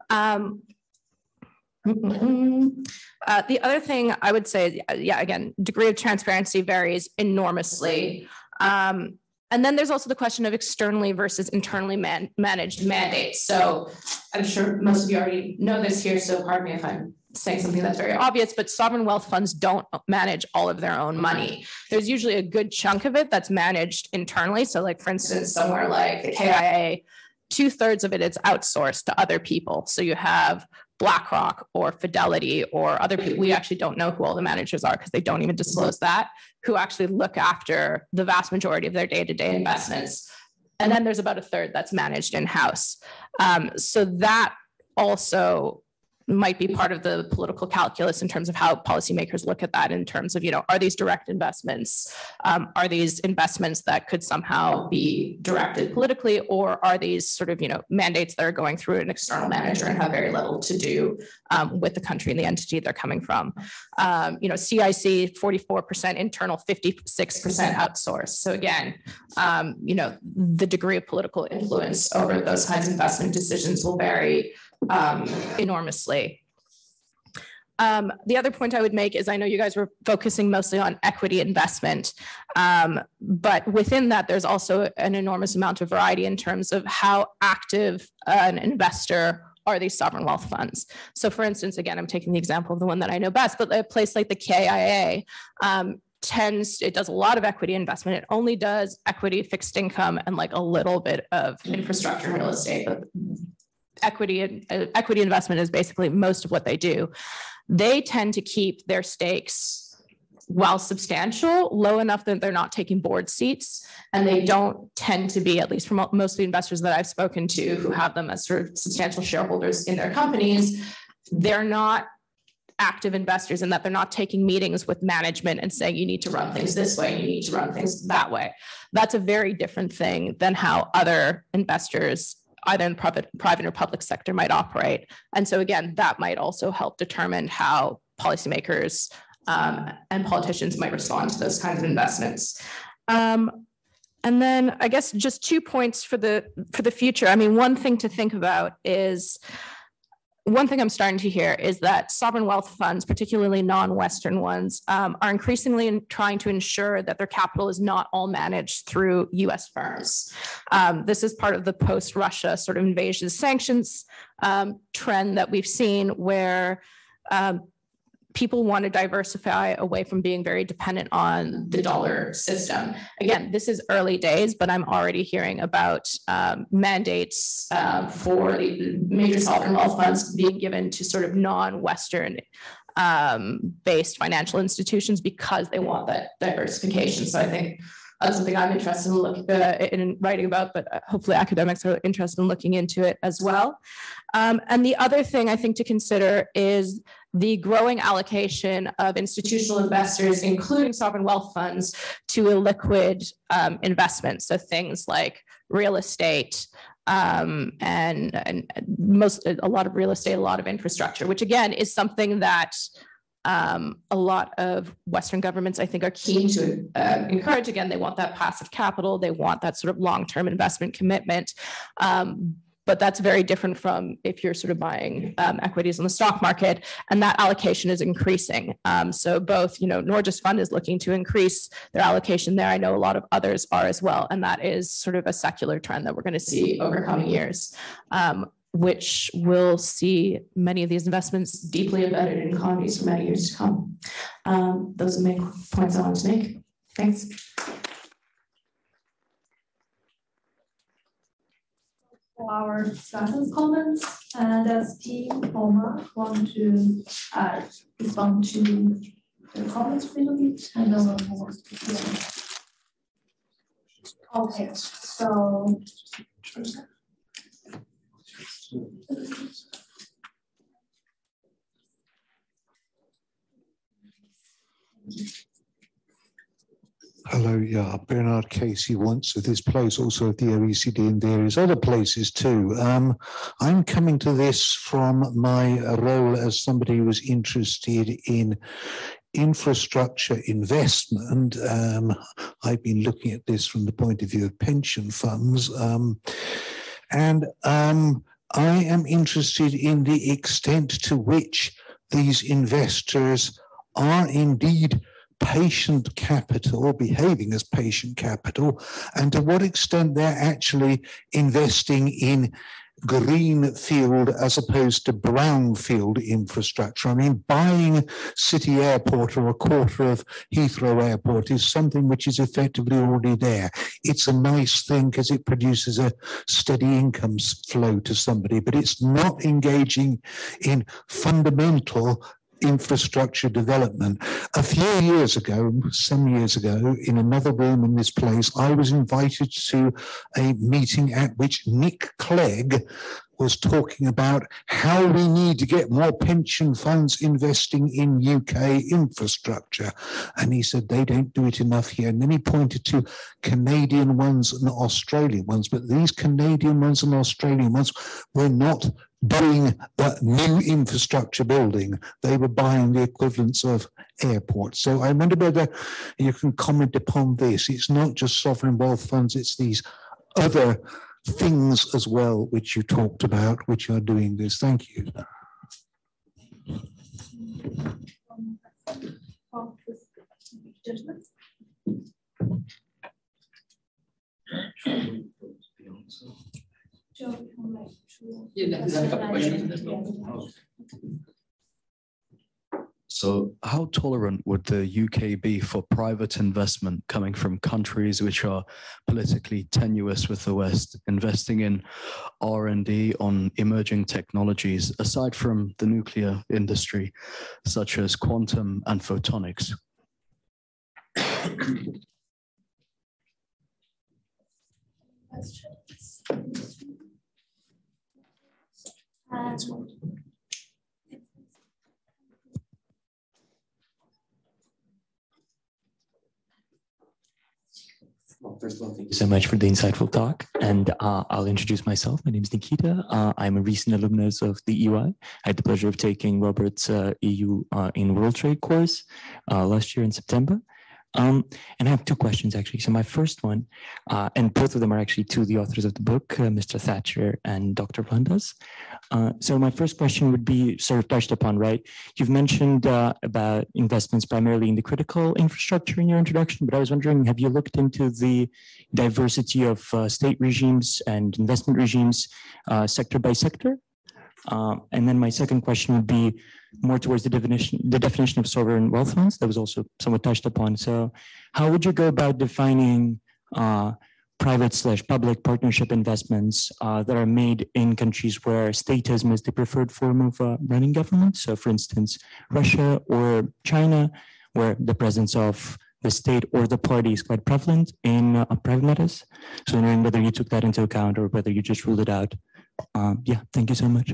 The other thing I would say, again, degree of transparency varies enormously. And then there's also the question of externally versus internally managed mandates. So I'm sure most of you already know this here, so pardon me if I'm saying something that's very obvious, but sovereign wealth funds don't manage all of their own money. There's usually a good chunk of it that's managed internally. So like, for instance, somewhere like the KIA, 2/3 of it is outsourced to other people. So you have BlackRock or Fidelity or other people. We actually don't know who all the managers are because they don't even disclose that, who actually look after the vast majority of their day-to-day investments. And then there's about 1/3 that's managed in-house. So that also might be part of the political calculus in terms of how policymakers look at that, in terms of, are these direct investments? Are these investments that could somehow be directed politically, or are these sort of, mandates that are going through an external manager and have very little to do with the country and the entity they're coming from? CIC, 44% internal, 56% outsourced. So again, the degree of political influence over those kinds of investment decisions will vary enormously. The other point I would make is, I know you guys were focusing mostly on equity investment, but within that, there's also an enormous amount of variety in terms of how active an investor are these sovereign wealth funds. So for instance, again, I'm taking the example of the one that I know best, but a place like the KIA, it does a lot of equity investment. It only does equity, fixed income, and like a little bit of infrastructure and real estate. But equity investment is basically most of what they do. They tend to keep their stakes, while substantial, low enough that they're not taking board seats, and they don't tend to be, at least from most of the investors that I've spoken to who have them as sort of substantial shareholders in their companies, they're not active investors in that they're not taking meetings with management and saying, you need to run things this way, you need to run things that way. That's a very different thing than how other investors, either in private or public sector, might operate. And so again, that might also help determine how policymakers and politicians might respond to those kinds of investments. And then I guess just 2 points for the future. I mean, one thing to think about is, one thing I'm starting to hear is that sovereign wealth funds, particularly non-Western ones, are increasingly trying to ensure that their capital is not all managed through US firms. This is part of the post-Russia sort of invasion sanctions trend that we've seen, where people want to diversify away from being very dependent on the dollar system. Again, this is early days, but I'm already hearing about mandates for the major sovereign wealth funds being given to sort of non-Western based financial institutions because they want that diversification. So I think that's something I'm interested in writing about, but hopefully academics are interested in looking into it as well. And the other thing I think to consider is the growing allocation of institutional investors, including sovereign wealth funds, to illiquid investments. So things like real estate, and a lot of real estate, a lot of infrastructure, which again is something that a lot of Western governments, I think, are keen to encourage. Again, they want that passive capital, they want that sort of long-term investment commitment. But that's very different from if you're sort of buying equities on the stock market, and that allocation is increasing. So both, Norges Fund is looking to increase their allocation there. I know a lot of others are as well, and that is sort of a secular trend that we're going to see over coming years, which will see many of these investments deeply embedded in economies for many years to come. Those are the main points I want to make. Thanks. For our discussions comments, does Team Omar want to respond to the comments a little bit? And then we'll move on to Q&A. Okay, so Hello, yeah, Bernard Casey once of this place, also of the OECD and various other places too. I'm coming to this from my role as somebody who was interested in infrastructure investment. I've been looking at this from the point of view of pension funds. I am interested in the extent to which these investors are indeed patient capital, or behaving as patient capital, and to what extent they're actually investing in green field as opposed to brownfield infrastructure. I mean, buying City Airport or a quarter of Heathrow Airport is something which is effectively already there. It's a nice thing because it produces a steady income flow to somebody, but it's not engaging in fundamental infrastructure development. A few years ago, some years ago, in another room in this place, I was invited to a meeting at which Nick Clegg was talking about how we need to get more pension funds investing in UK infrastructure. And he said they don't do it enough here. And then he pointed to Canadian ones and Australian ones, but these Canadian ones and Australian ones were not doing that new infrastructure building. They were buying the equivalents of airports. So I wonder whether you can comment upon this. It's not just sovereign wealth funds, it's these other things as well, which you talked about, which are doing this. Thank you. So how tolerant would the UK be for private investment coming from countries which are politically tenuous with the West, investing in R&D on emerging technologies, aside from the nuclear industry, such as quantum and photonics? Well, first of all, thank you so much for the insightful talk. And I'll introduce myself. My name is Nikita. I'm a recent alumnus of the EY. I had the pleasure of taking Robert's EU in World Trade course last year in September. And I have two questions, actually. So my first one, and both of them are actually to the authors of the book, Mr. Thatcher and Dr. Blandas. So my first question would be sort of touched upon, right? You've mentioned about investments primarily in the critical infrastructure in your introduction, but I was wondering, have you looked into the diversity of state regimes and investment regimes sector by sector? And then my second question would be more towards the definition of sovereign wealth funds that was also somewhat touched upon. So how would you go about defining private/public partnership investments that are made in countries where statism is the preferred form of running government? So for instance, Russia or China, where the presence of the state or the party is quite prevalent in private matters. So wondering whether you took that into account or whether you just ruled it out. Yeah, thank you so much.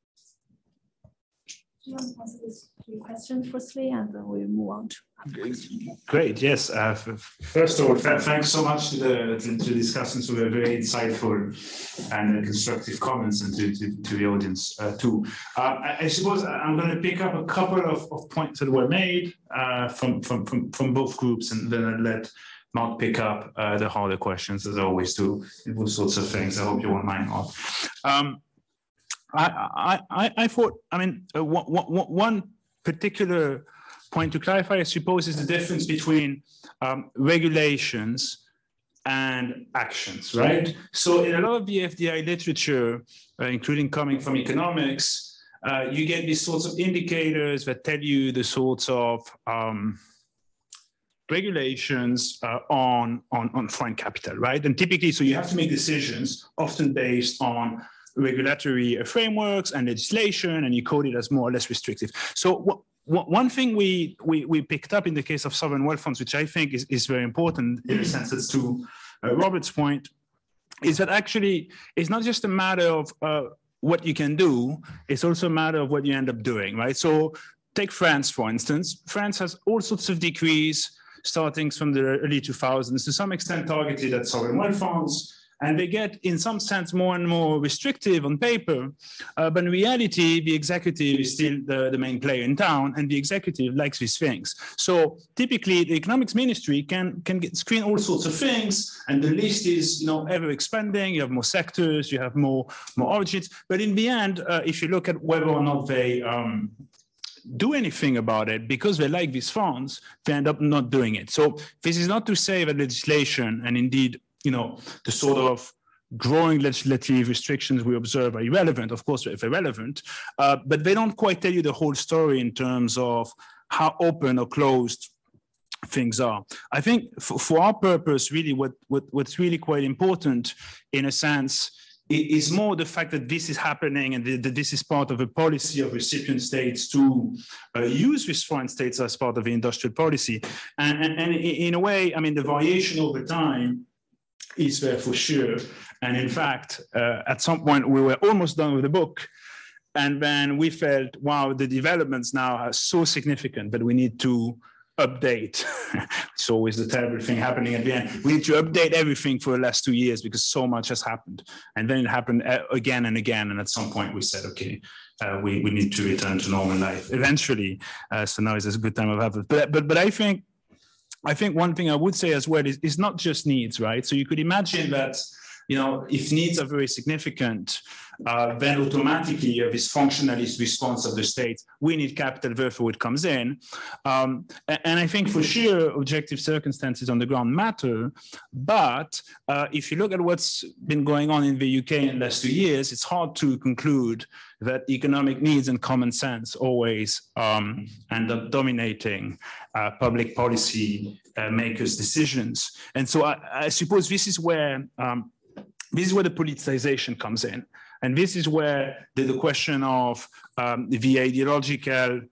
Do you want to answer these three questions firstly, and then we'll move on to other questions? Great, yes. First of all, thanks so much to the discussants who were very insightful and constructive comments, and to the audience too. I suppose I'm going to pick up a couple of points that were made from both groups, and then I'll let Mark pick up the harder questions, as I always do, those sorts of things. I hope you won't mind, Mark. I thought, I mean, one particular point to clarify, I suppose, is the difference between regulations and actions, right? So in a lot of the FDI literature, including coming from economics, you get these sorts of indicators that tell you the sorts of regulations on foreign capital, right? And typically, so you have to make decisions, often based on regulatory frameworks and legislation, and you code it as more or less restrictive. So one thing we picked up in the case of sovereign wealth funds, which I think is very important in the sense that's to Robert's point, is that actually it's not just a matter of what you can do, it's also a matter of what you end up doing, right? So take France, for instance. France has all sorts of decrees starting from the early 2000s, to some extent targeted at sovereign wealth funds, and they get, in some sense, more and more restrictive on paper. But in reality, the executive is still the main player in town, and the executive likes these things. So typically, the economics ministry can screen all sorts of things, and the list is, ever expanding. You have more sectors, you have more origins. But in the end, if you look at whether or not they do anything about it, because they like these funds, they end up not doing it. So this is not to say that legislation, and indeed, the sort of growing legislative restrictions we observe are irrelevant. Of course, they're relevant, but they don't quite tell you the whole story in terms of how open or closed things are. I think for our purpose, really, what's really quite important, in a sense, is more the fact that this is happening and that this is part of a policy of recipient states to use these foreign states as part of the industrial policy. And in a way, I mean, the variation over time is there for sure. And in fact, at some point, we were almost done with the book. And then we felt, wow, the developments now are so significant that we need to update. It's always the terrible thing happening at the end. We need to update everything for the last 2 years because so much has happened. And then it happened again and again. And at some point we said, okay, we need to return to normal life eventually. So now is a good time of having it. But I think one thing I would say as well is not just needs, right? So you could imagine that, if needs are very significant, then automatically you have this functionalist response of the state. We need capital, therefore it comes in. And I think for sure, objective circumstances on the ground matter. But if you look at what's been going on in the UK in the last 2 years, it's hard to conclude that economic needs and common sense always end up dominating public policy makers' decisions. And so I suppose this is where the politicization comes in. And this is where the question of the ideological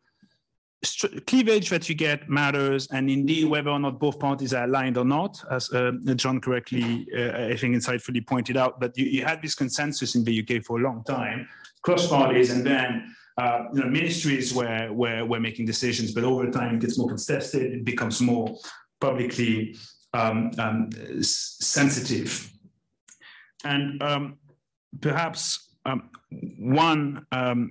cleavage that you get matters, and indeed whether or not both parties are aligned or not, as John correctly, I think insightfully pointed out, that you had this consensus in the UK for a long time, cross parties, and then ministries were making decisions, but over time it gets more contested, it becomes more publicly sensitive. And perhaps one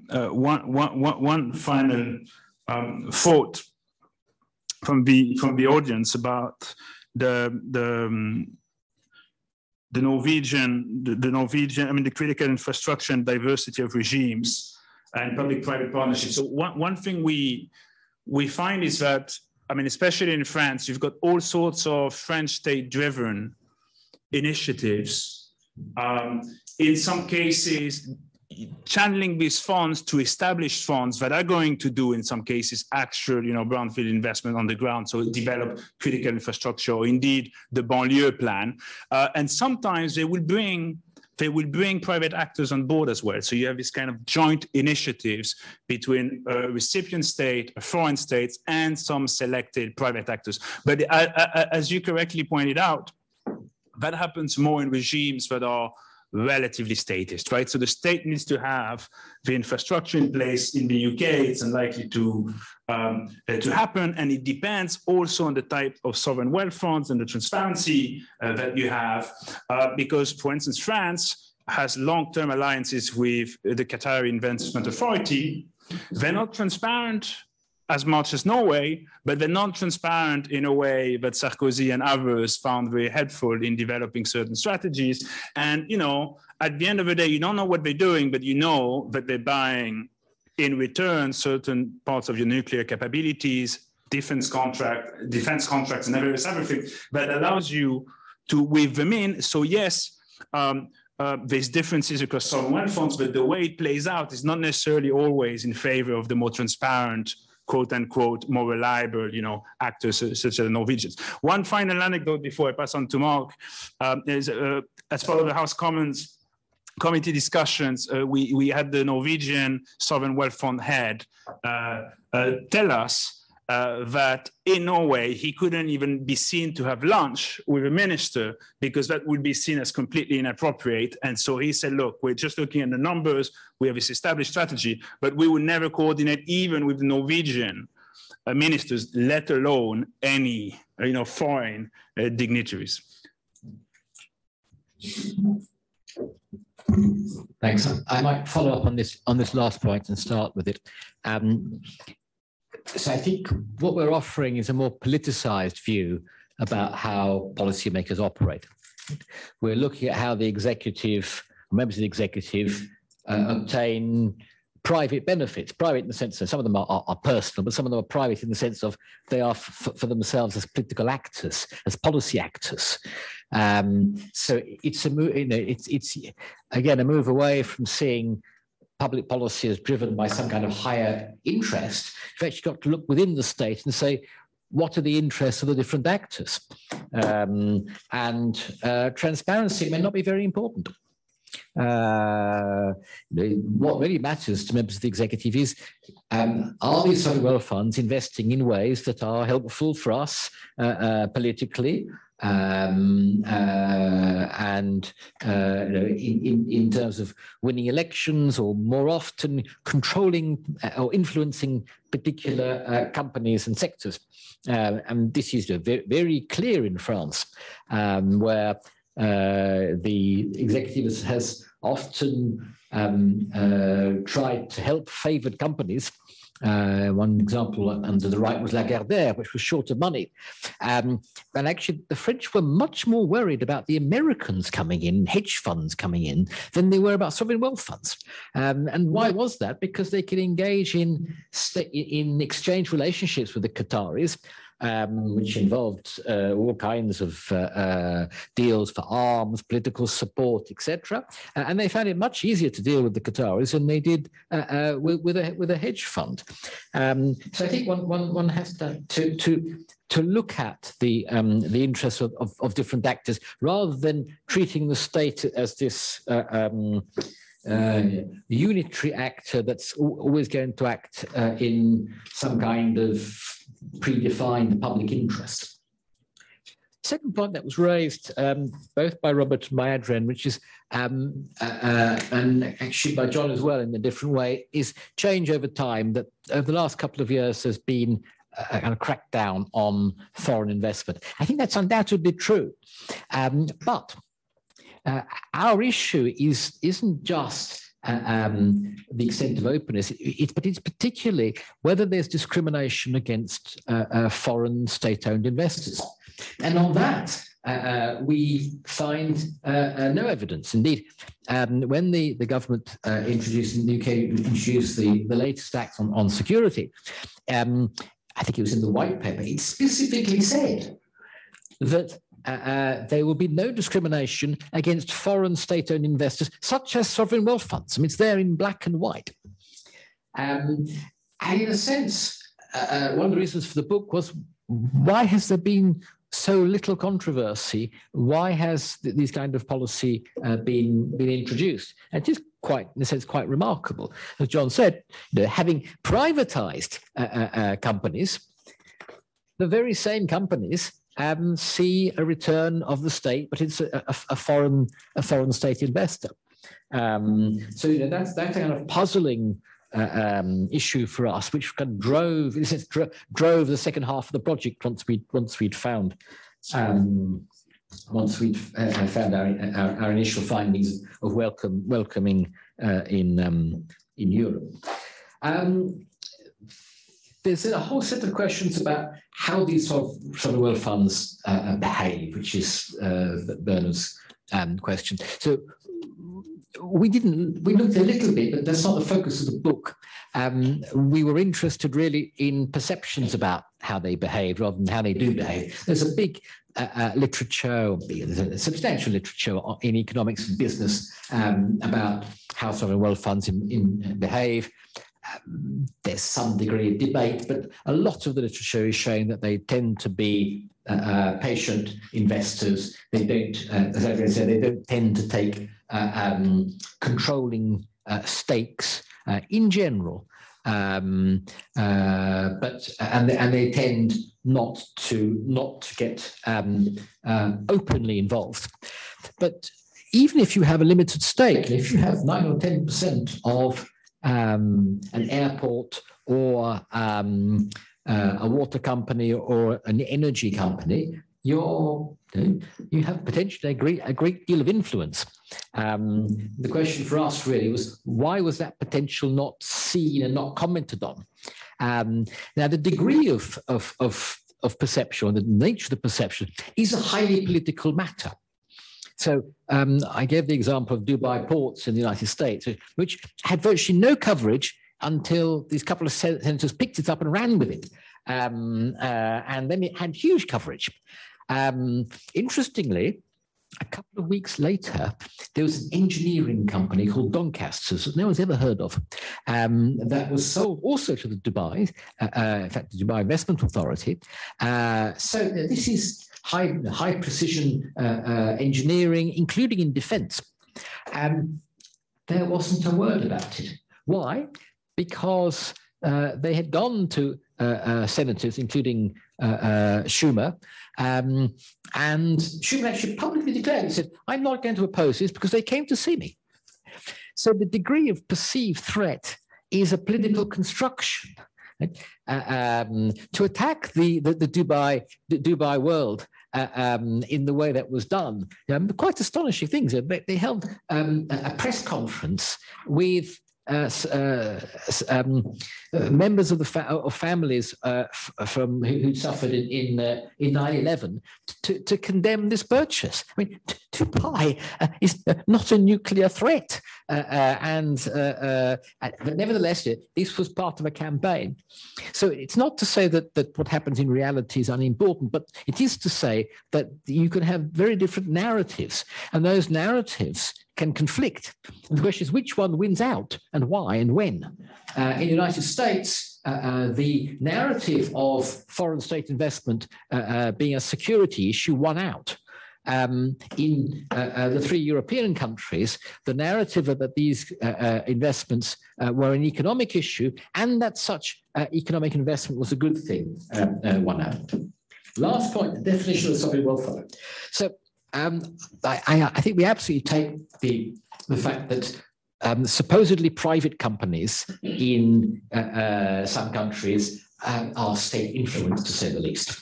final thought from the audience about the Norwegian, I mean, the critical infrastructure and diversity of regimes and public-private partnerships. So one thing we find is that, I mean, especially in France, you've got all sorts of French state-driven initiatives. In some cases, channeling these funds to established funds that are going to do, in some cases, actual, brownfield investment on the ground, so develop critical infrastructure, or indeed the banlieue plan. And sometimes they will bring private actors on board as well. So you have this kind of joint initiatives between a recipient state, a foreign states, and some selected private actors. But as you correctly pointed out, that happens more in regimes that are relatively statist, right? So the state needs to have the infrastructure in place. In the UK, it's unlikely to happen, and it depends also on the type of sovereign wealth funds and the transparency that you have, because, for instance, France has long-term alliances with the Qatari Investment Authority. They're not transparent as much as Norway, but they're not transparent in a way that Sarkozy and others found very helpful in developing certain strategies. And, at the end of the day, you don't know what they're doing, but you know that they're buying in return certain parts of your nuclear capabilities, defense contracts, and various other things that allows you to weave them in. So yes, there's differences across sovereign wealth funds, but the way it plays out is not necessarily always in favor of the more transparent, quote unquote, more reliable, actors such as the Norwegians. One final anecdote before I pass on to Mark is as part of the House Commons committee discussions, we had the Norwegian sovereign wealth fund head tell us that in Norway, he couldn't even be seen to have lunch with a minister because that would be seen as completely inappropriate. And so he said, look, we're just looking at the numbers. We have this established strategy, but we would never coordinate even with the Norwegian ministers, let alone any foreign dignitaries. Thanks. I might follow up on this last point and start with it. So I think what we're offering is a more politicized view about how policymakers operate. We're looking at how the executive, members of the executive, obtain private benefits, private in the sense that some of them are personal, but some of them are private in the sense of they are for themselves as political actors, as policy actors. So it's a move, it's again a move away from seeing public policy as driven by some kind of higher interest. You've actually got to look within the state and say, what are the interests of the different actors? Transparency may not be very important. What really matters to members of the executive is, are these sovereign wealth funds investing in ways that are helpful for us politically, in terms of winning elections, or more often controlling or influencing particular companies and sectors. And this is very, very clear in France, where the executive has often tried to help favored companies. One example under the right was Lagardère, which was short of money. And actually, the French were much more worried about the Americans coming in, hedge funds coming in, than they were about sovereign wealth funds. And why was that? Because they could engage in exchange relationships with the Qataris, which involved all kinds of deals for arms, political support, etc. And they found it much easier to deal with the Qataris than they did with a hedge fund. So I think one has to look at the interests of different actors rather than treating the state as this unitary actor that's always going to act in some kind of predefined public interest. Second point that was raised both by Robert and by Adrian, which is, and actually by John as well in a different way, is change over time. That over the last couple of years there's been a kind of crackdown on foreign investment. I think that's undoubtedly true, but our issue isn't just the extent of openness, but it's particularly whether there's discrimination against foreign state-owned investors. And on that, we find no evidence. Indeed, when the government introduced in the UK, introduced the latest act on security, I think it was in the white paper, it specifically said that there will be no discrimination against foreign state-owned investors, such as sovereign wealth funds. I mean, it's there in black and white. And in a sense, one of the reasons for the book was, why has there been so little controversy? Why has this kind of policy been introduced? And it is quite, in a sense, quite remarkable. As John said, having privatized companies, the very same companies see a return of the state, but it's a foreign state investor. So that's a kind of puzzling issue for us, which kind of drove the second half of the project once we'd found our initial findings of welcoming in Europe. There's a whole set of questions about how these sovereign wealth funds behave, which is Bernard's question. So we looked a little bit, but that's not the focus of the book. We were interested really in perceptions about how they behave rather than how they do behave. There's a big literature, substantial literature in economics and business about how sovereign wealth funds behave. There's some degree of debate, but a lot of the literature is showing that they tend to be patient investors. They don't, as I said, they don't tend to take controlling stakes in general. they tend not to get openly involved. But even if you have a limited stake, if you have 9 or 10% of an airport or a water company or an energy company, you have potentially a great deal of influence. The question for us really was, why was that potential not seen and not commented on? Now, the degree of perception, or the nature of the perception, is a highly political matter. So I gave the example of Dubai ports in the United States, which had virtually no coverage until these couple of senators picked it up and ran with it. And then it had huge coverage. Interestingly, a couple of weeks later, there was an engineering company called Doncasters that no one's ever heard of, that was sold also to the Dubai, in fact, the Dubai Investment Authority. So this is high precision engineering, including in defense. There wasn't a word about it. Why? Because they had gone to senators, including Schumer, and Schumer actually publicly declared, he said, I'm not going to oppose this because they came to see me. So the degree of perceived threat is a political construction. To attack the Dubai world in the way that was done, quite astonishing things. They held a press conference with members of families from who suffered in 9/11 to condemn this purchase. I mean, Dubai is not a nuclear threat, but nevertheless, this was part of a campaign. So it's not to say that what happens in reality is unimportant, but it is to say that you can have very different narratives, and those narratives can conflict. And the question is, which one wins out and why and when? In the United States, the narrative of foreign state investment being a security issue won out. In the 3 European countries, the narrative that these investments were an economic issue and that such economic investment was a good thing won out. Last point, the definition of sovereign wealth fund. So I think we absolutely take the fact that supposedly private companies in some countries are state influenced, to say the least.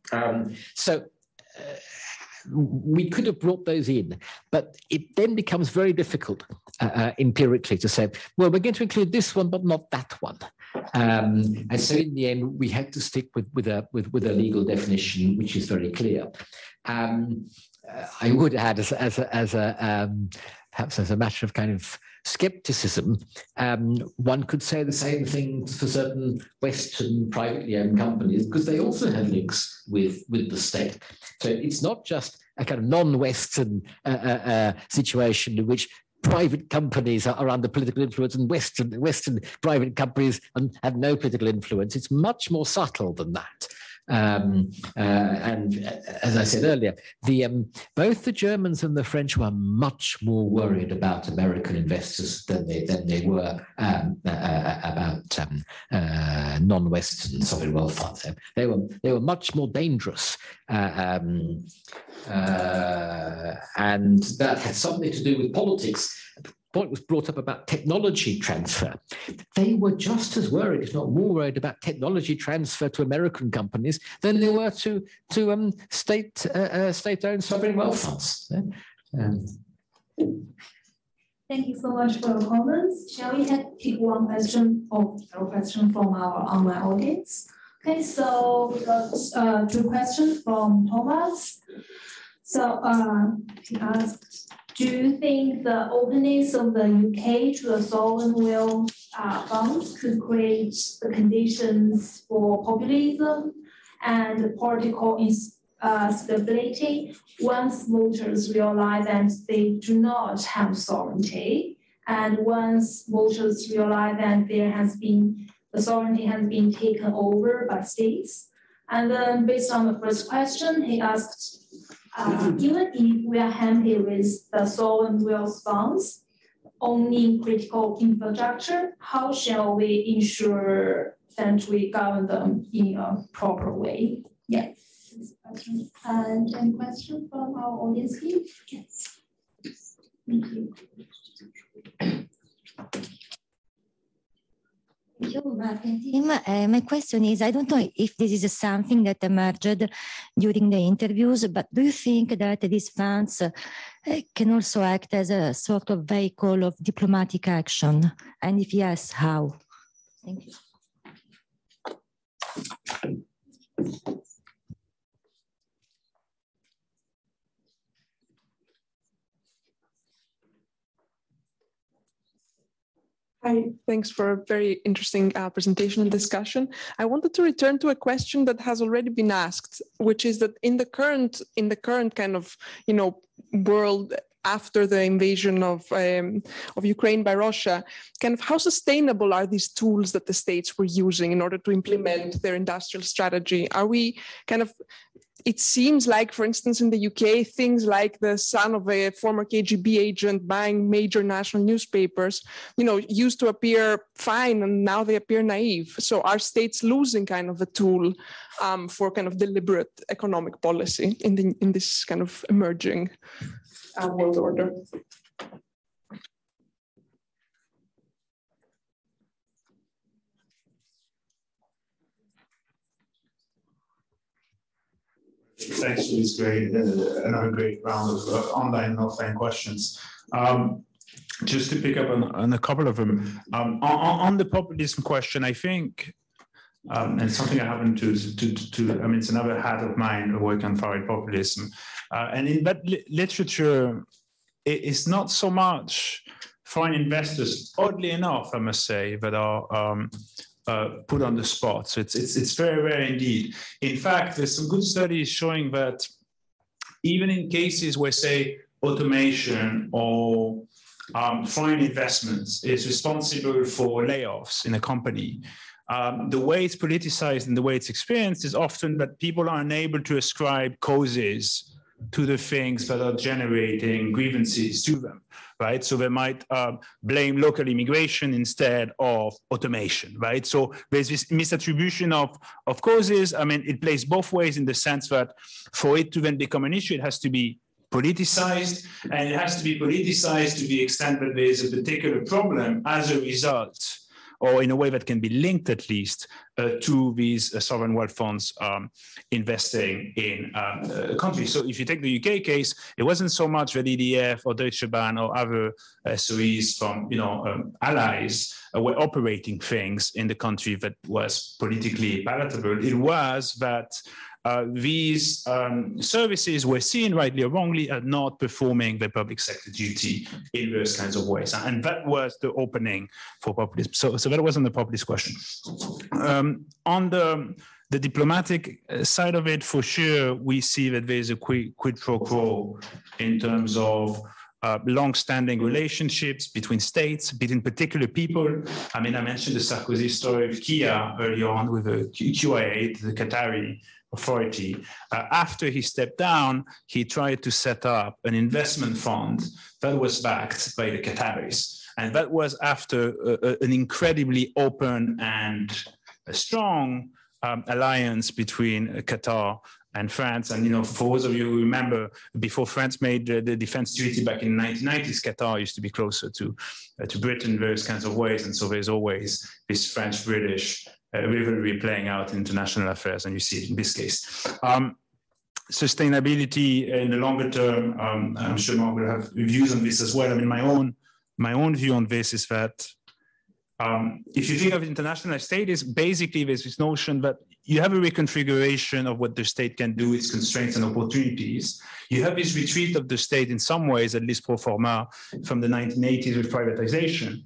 We could have brought those in, but it then becomes very difficult empirically to say, well, we're going to include this one, but not that one. And so in the end, we had to stick with a legal definition, which is very clear. I would add, perhaps as a matter of kind of skepticism, one could say the same thing for certain Western privately owned companies, because they also have links with the state. So it's not just a kind of non-Western situation in which private companies are under political influence and Western private companies have no political influence. It's much more subtle than that. And as I said earlier, both the Germans and the French were much more worried about American investors than they were about non-Western sovereign wealth funds. They were much more dangerous, and that had something to do with politics. Point was brought up about technology transfer. They were just as worried, if not more worried, about technology transfer to American companies than they were to state-owned sovereign wealth funds. Thank you so much for your comments. Shall we take one question or a question from our online audience? Okay, so we got 2 questions from Thomas. So he asked, do you think the openness of the UK to the sovereign wealth funds could create the conditions for populism and political stability once voters realize that they do not have sovereignty, and once voters realize that the sovereignty has been taken over by states? And then based on the first question, he asked, even if we are happy with the sovereign wealth funds, owning critical infrastructure, how shall we ensure that we govern them in a proper way? Yeah. And any question from our audience here? Yes. Thank you. Thank you, Mark and team. My question is, I don't know if this is something that emerged during the interviews, but do you think that these funds can also act as a sort of vehicle of diplomatic action? And if yes, how? Thank you. Hi, thanks for a very interesting presentation and discussion. I wanted to return to a question that has already been asked, which is that in the current kind of world after the invasion of Ukraine by Russia, kind of how sustainable are these tools that the states were using in order to implement their industrial strategy? Are we kind of, it seems like, for instance, in the UK, things like the son of a former KGB agent buying major national newspapers, used to appear fine, and now they appear naive. So are states losing kind of a tool for kind of deliberate economic policy in this kind of emerging world order? Thanks for this another great round of online and offline questions. Just to pick up on a couple of them. On the populism question, I think, and something I happen to, I mean, it's another hat of mine, work on far-right populism. And in that literature, it's not so much foreign investors, oddly enough, I must say, that are put on the spot. So it's very rare indeed. In fact, there's some good studies showing that even in cases where, say, automation or foreign investments is responsible for layoffs in a company, the way it's politicized and the way it's experienced is often that people are unable to ascribe causes to the things that are generating grievances to them, right? So they might blame local immigration instead of automation, right? So there's this misattribution of causes. I mean, it plays both ways in the sense that for it to then become an issue, it has to be politicized, and it has to be politicized to the extent that there's a particular problem as a result, or in a way that can be linked at least to these sovereign wealth funds investing in countries. So if you take the UK case, it wasn't so much that EDF or Deutsche Bahn or other SOEs from allies were operating things in the country that was politically palatable. It was that these services were seen, rightly or wrongly, as not performing their public sector duty in those kinds of ways. And that was the opening for populism. So that wasn't the populist question. On the diplomatic side of it, for sure, we see that there's a quid pro quo in terms of long-standing relationships between states, between particular people. I mean, I mentioned the Sarkozy story of Kia earlier on with the QIA, the Qatari authority. After he stepped down, he tried to set up an investment fund that was backed by the Qataris. And that was after an incredibly open and a strong alliance between Qatar and France. And, for those of you who remember, before France made the defense treaty back in the 1990s, Qatar used to be closer to Britain in various kinds of ways. And so there's always this French-British rivalry playing out in international affairs, and you see it in this case. Sustainability in the longer term, I'm sure Mark will have views on this as well. I mean, my own view on this is that if you think of international state, is basically there's this notion that you have a reconfiguration of what the state can do, its constraints and opportunities. You have this retreat of the state in some ways, at least pro forma, from the 1980s with privatization.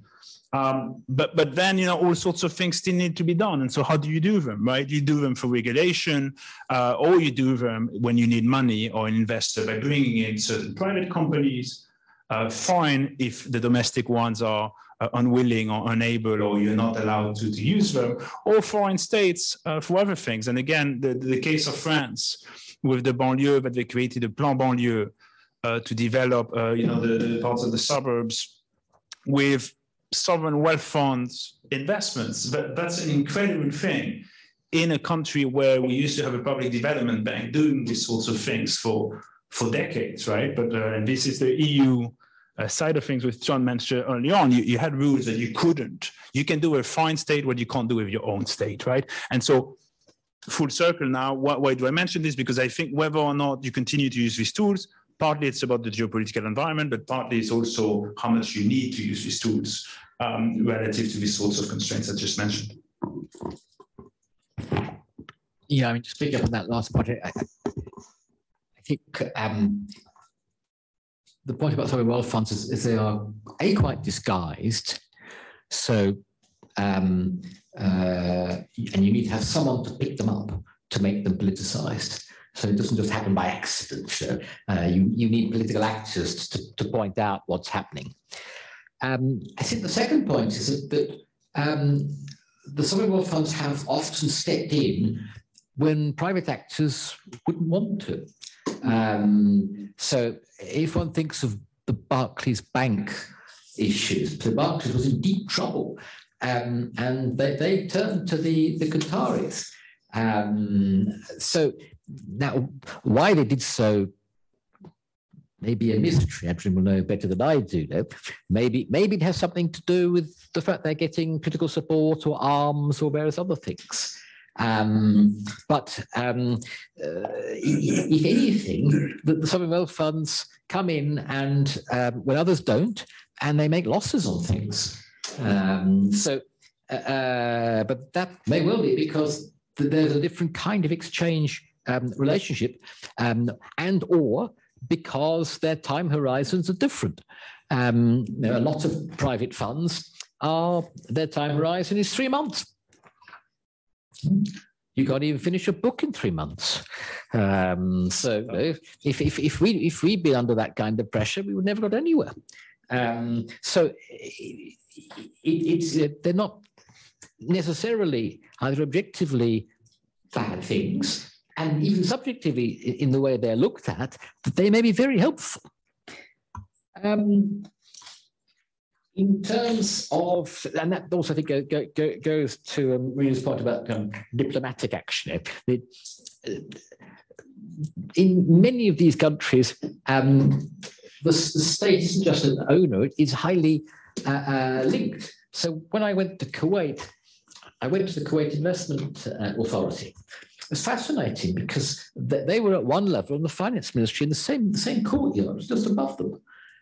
But then, all sorts of things still need to be done. And so how do you do them, right? You do them for regulation, or you do them when you need money or an investor by bringing in certain private companies, fine if the domestic ones are unwilling or unable, or you're not allowed to use them, or foreign states for other things. And again, the case of France with the banlieue, that they created a plan banlieue to develop, the parts of the suburbs with sovereign wealth funds investments. That's an incredible thing in a country where we used to have a public development bank doing these sorts of things for decades, right? But and this is the EU side of things, which John mentioned early on. You had rules that you couldn't. You can do a foreign state what you can't do with your own state, right? And so full circle now, why do I mention this? Because I think whether or not you continue to use these tools, partly it's about the geopolitical environment, but partly it's also how much you need to use these tools relative to these sorts of constraints I just mentioned. Yeah, I mean, just picking up on that last point, I think the point about sovereign wealth funds is they are quite disguised. So, and you need to have someone to pick them up to make them politicized. So it doesn't just happen by accident. So, you need political actors to point out what's happening. I think the second point is that the sovereign wealth funds have often stepped in when private actors wouldn't want to. So if one thinks of the Barclays Bank issues, so Barclays was in deep trouble, and they turned to the Qataris. So now, why they did so may be a mystery. Adrian will know better than I do. Though. Maybe it has something to do with the fact they're getting political support or arms or various other things. But if anything, the sovereign wealth funds come in and when others don't, and they make losses on things. But that may well be because there's a different kind of exchange relationship, and or because their time horizons are different. A lot of private funds their time horizon is 3 months. You can't even finish a book in 3 months. So if we'd been under that kind of pressure, we would never got anywhere. So they're not necessarily either objectively bad things, and even subjectively in the way they're looked at, that they may be very helpful. In terms of, and that also I think goes to Maria's point about diplomatic action. In many of these countries, the state isn't just an owner, it is highly linked. So when I went to Kuwait, I went to the Kuwait Investment Authority. It was fascinating because they were at one level in the finance ministry in the same courtyard, just above them.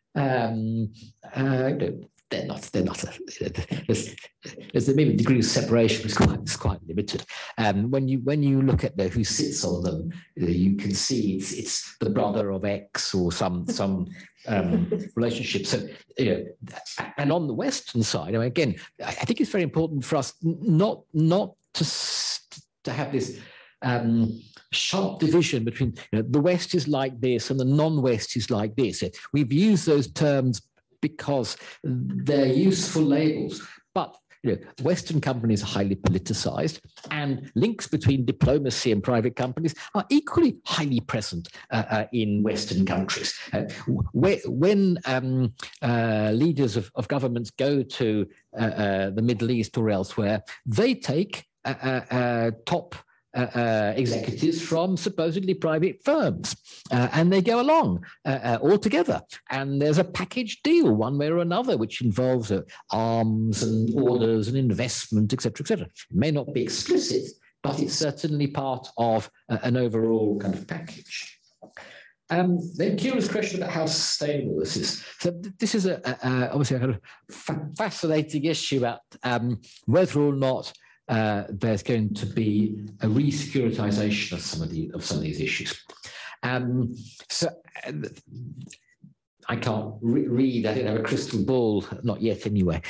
They're not. There's maybe a degree of separation is quite limited. When you look at who sits on them, you can see it's the brother of X or some relationship. So and on the Western side, again, I think it's very important for us not to have this sharp division between the West is like this and the non-West is like this. We've used those terms because they're useful labels, but Western companies are highly politicized, and links between diplomacy and private companies are equally highly present in Western countries. When leaders of governments go to the Middle East or elsewhere, they take top executives from supposedly private firms, and they go along all together, and there's a package deal one way or another which involves arms and orders and investment, etc., etc. It may not be explicit, but it's certainly part of an overall kind of package. Then curious question about how sustainable this is. So this is obviously a kind of fascinating issue about whether or not there's going to be a re-securitization of some of these issues. So I can't read, I don't have a crystal ball, not yet anyway.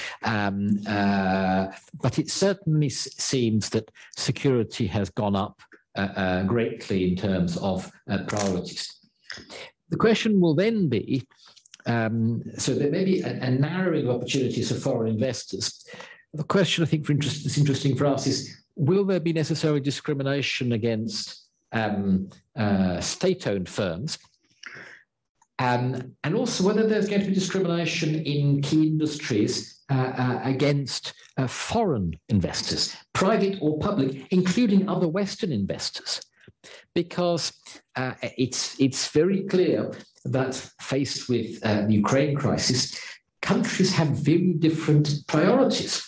But it certainly seems that security has gone up greatly in terms of priorities. The question will then be, so there may be a narrowing of opportunities for foreign investors. The question I think that's interesting for us is, will there be necessary discrimination against state-owned firms? and also whether there's going to be discrimination in key industries against foreign investors, private or public, including other Western investors, because it's very clear that faced with the Ukraine crisis, countries have very different priorities.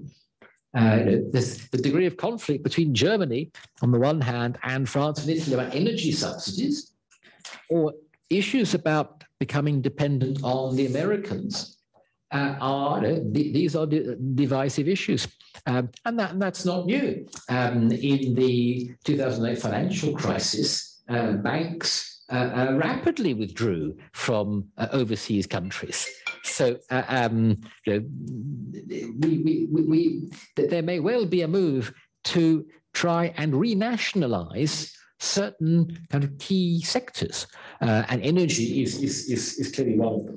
The degree of conflict between Germany on the one hand and France and Italy about energy subsidies, or issues about becoming dependent on the Americans, these are divisive issues, and that's not new. In the 2008 financial crisis, banks rapidly withdrew from overseas countries. So there may well be a move to try and renationalize certain kind of key sectors, and energy is clearly one of them.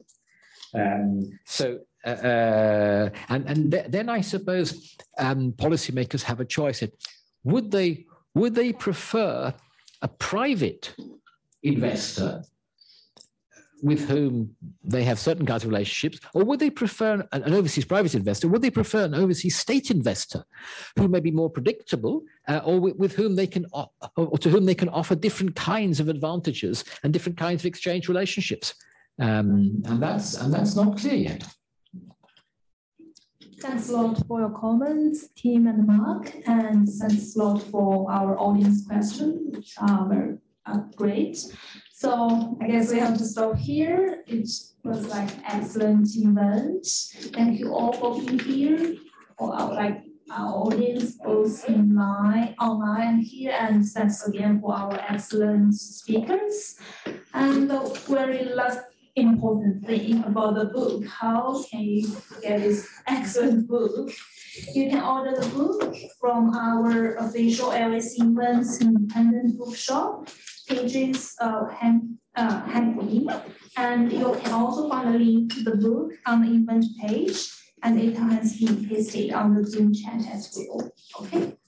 Then I suppose policymakers have a choice. Would they prefer a private investor with whom they have certain kinds of relationships, or would they prefer an overseas private investor? Would they prefer an overseas state investor who may be more predictable, or with whom they can, or to whom they can offer different kinds of advantages and different kinds of exchange relationships? And that's not clear yet. Thanks a lot for your comments, Tim and Mark, and thanks a lot for our audience questions, which are very great. So I guess we have to stop here. It was like excellent event. Thank you all for being here, for our audience, both online and here, and thanks again for our excellent speakers. And the very last important thing about the book, how can you get this excellent book? You can order the book from our official LSE Invent's independent bookshop, pages handwritten, and you can also find a link to the book on the event page, and it has been pasted on the Zoom chat as well. Okay.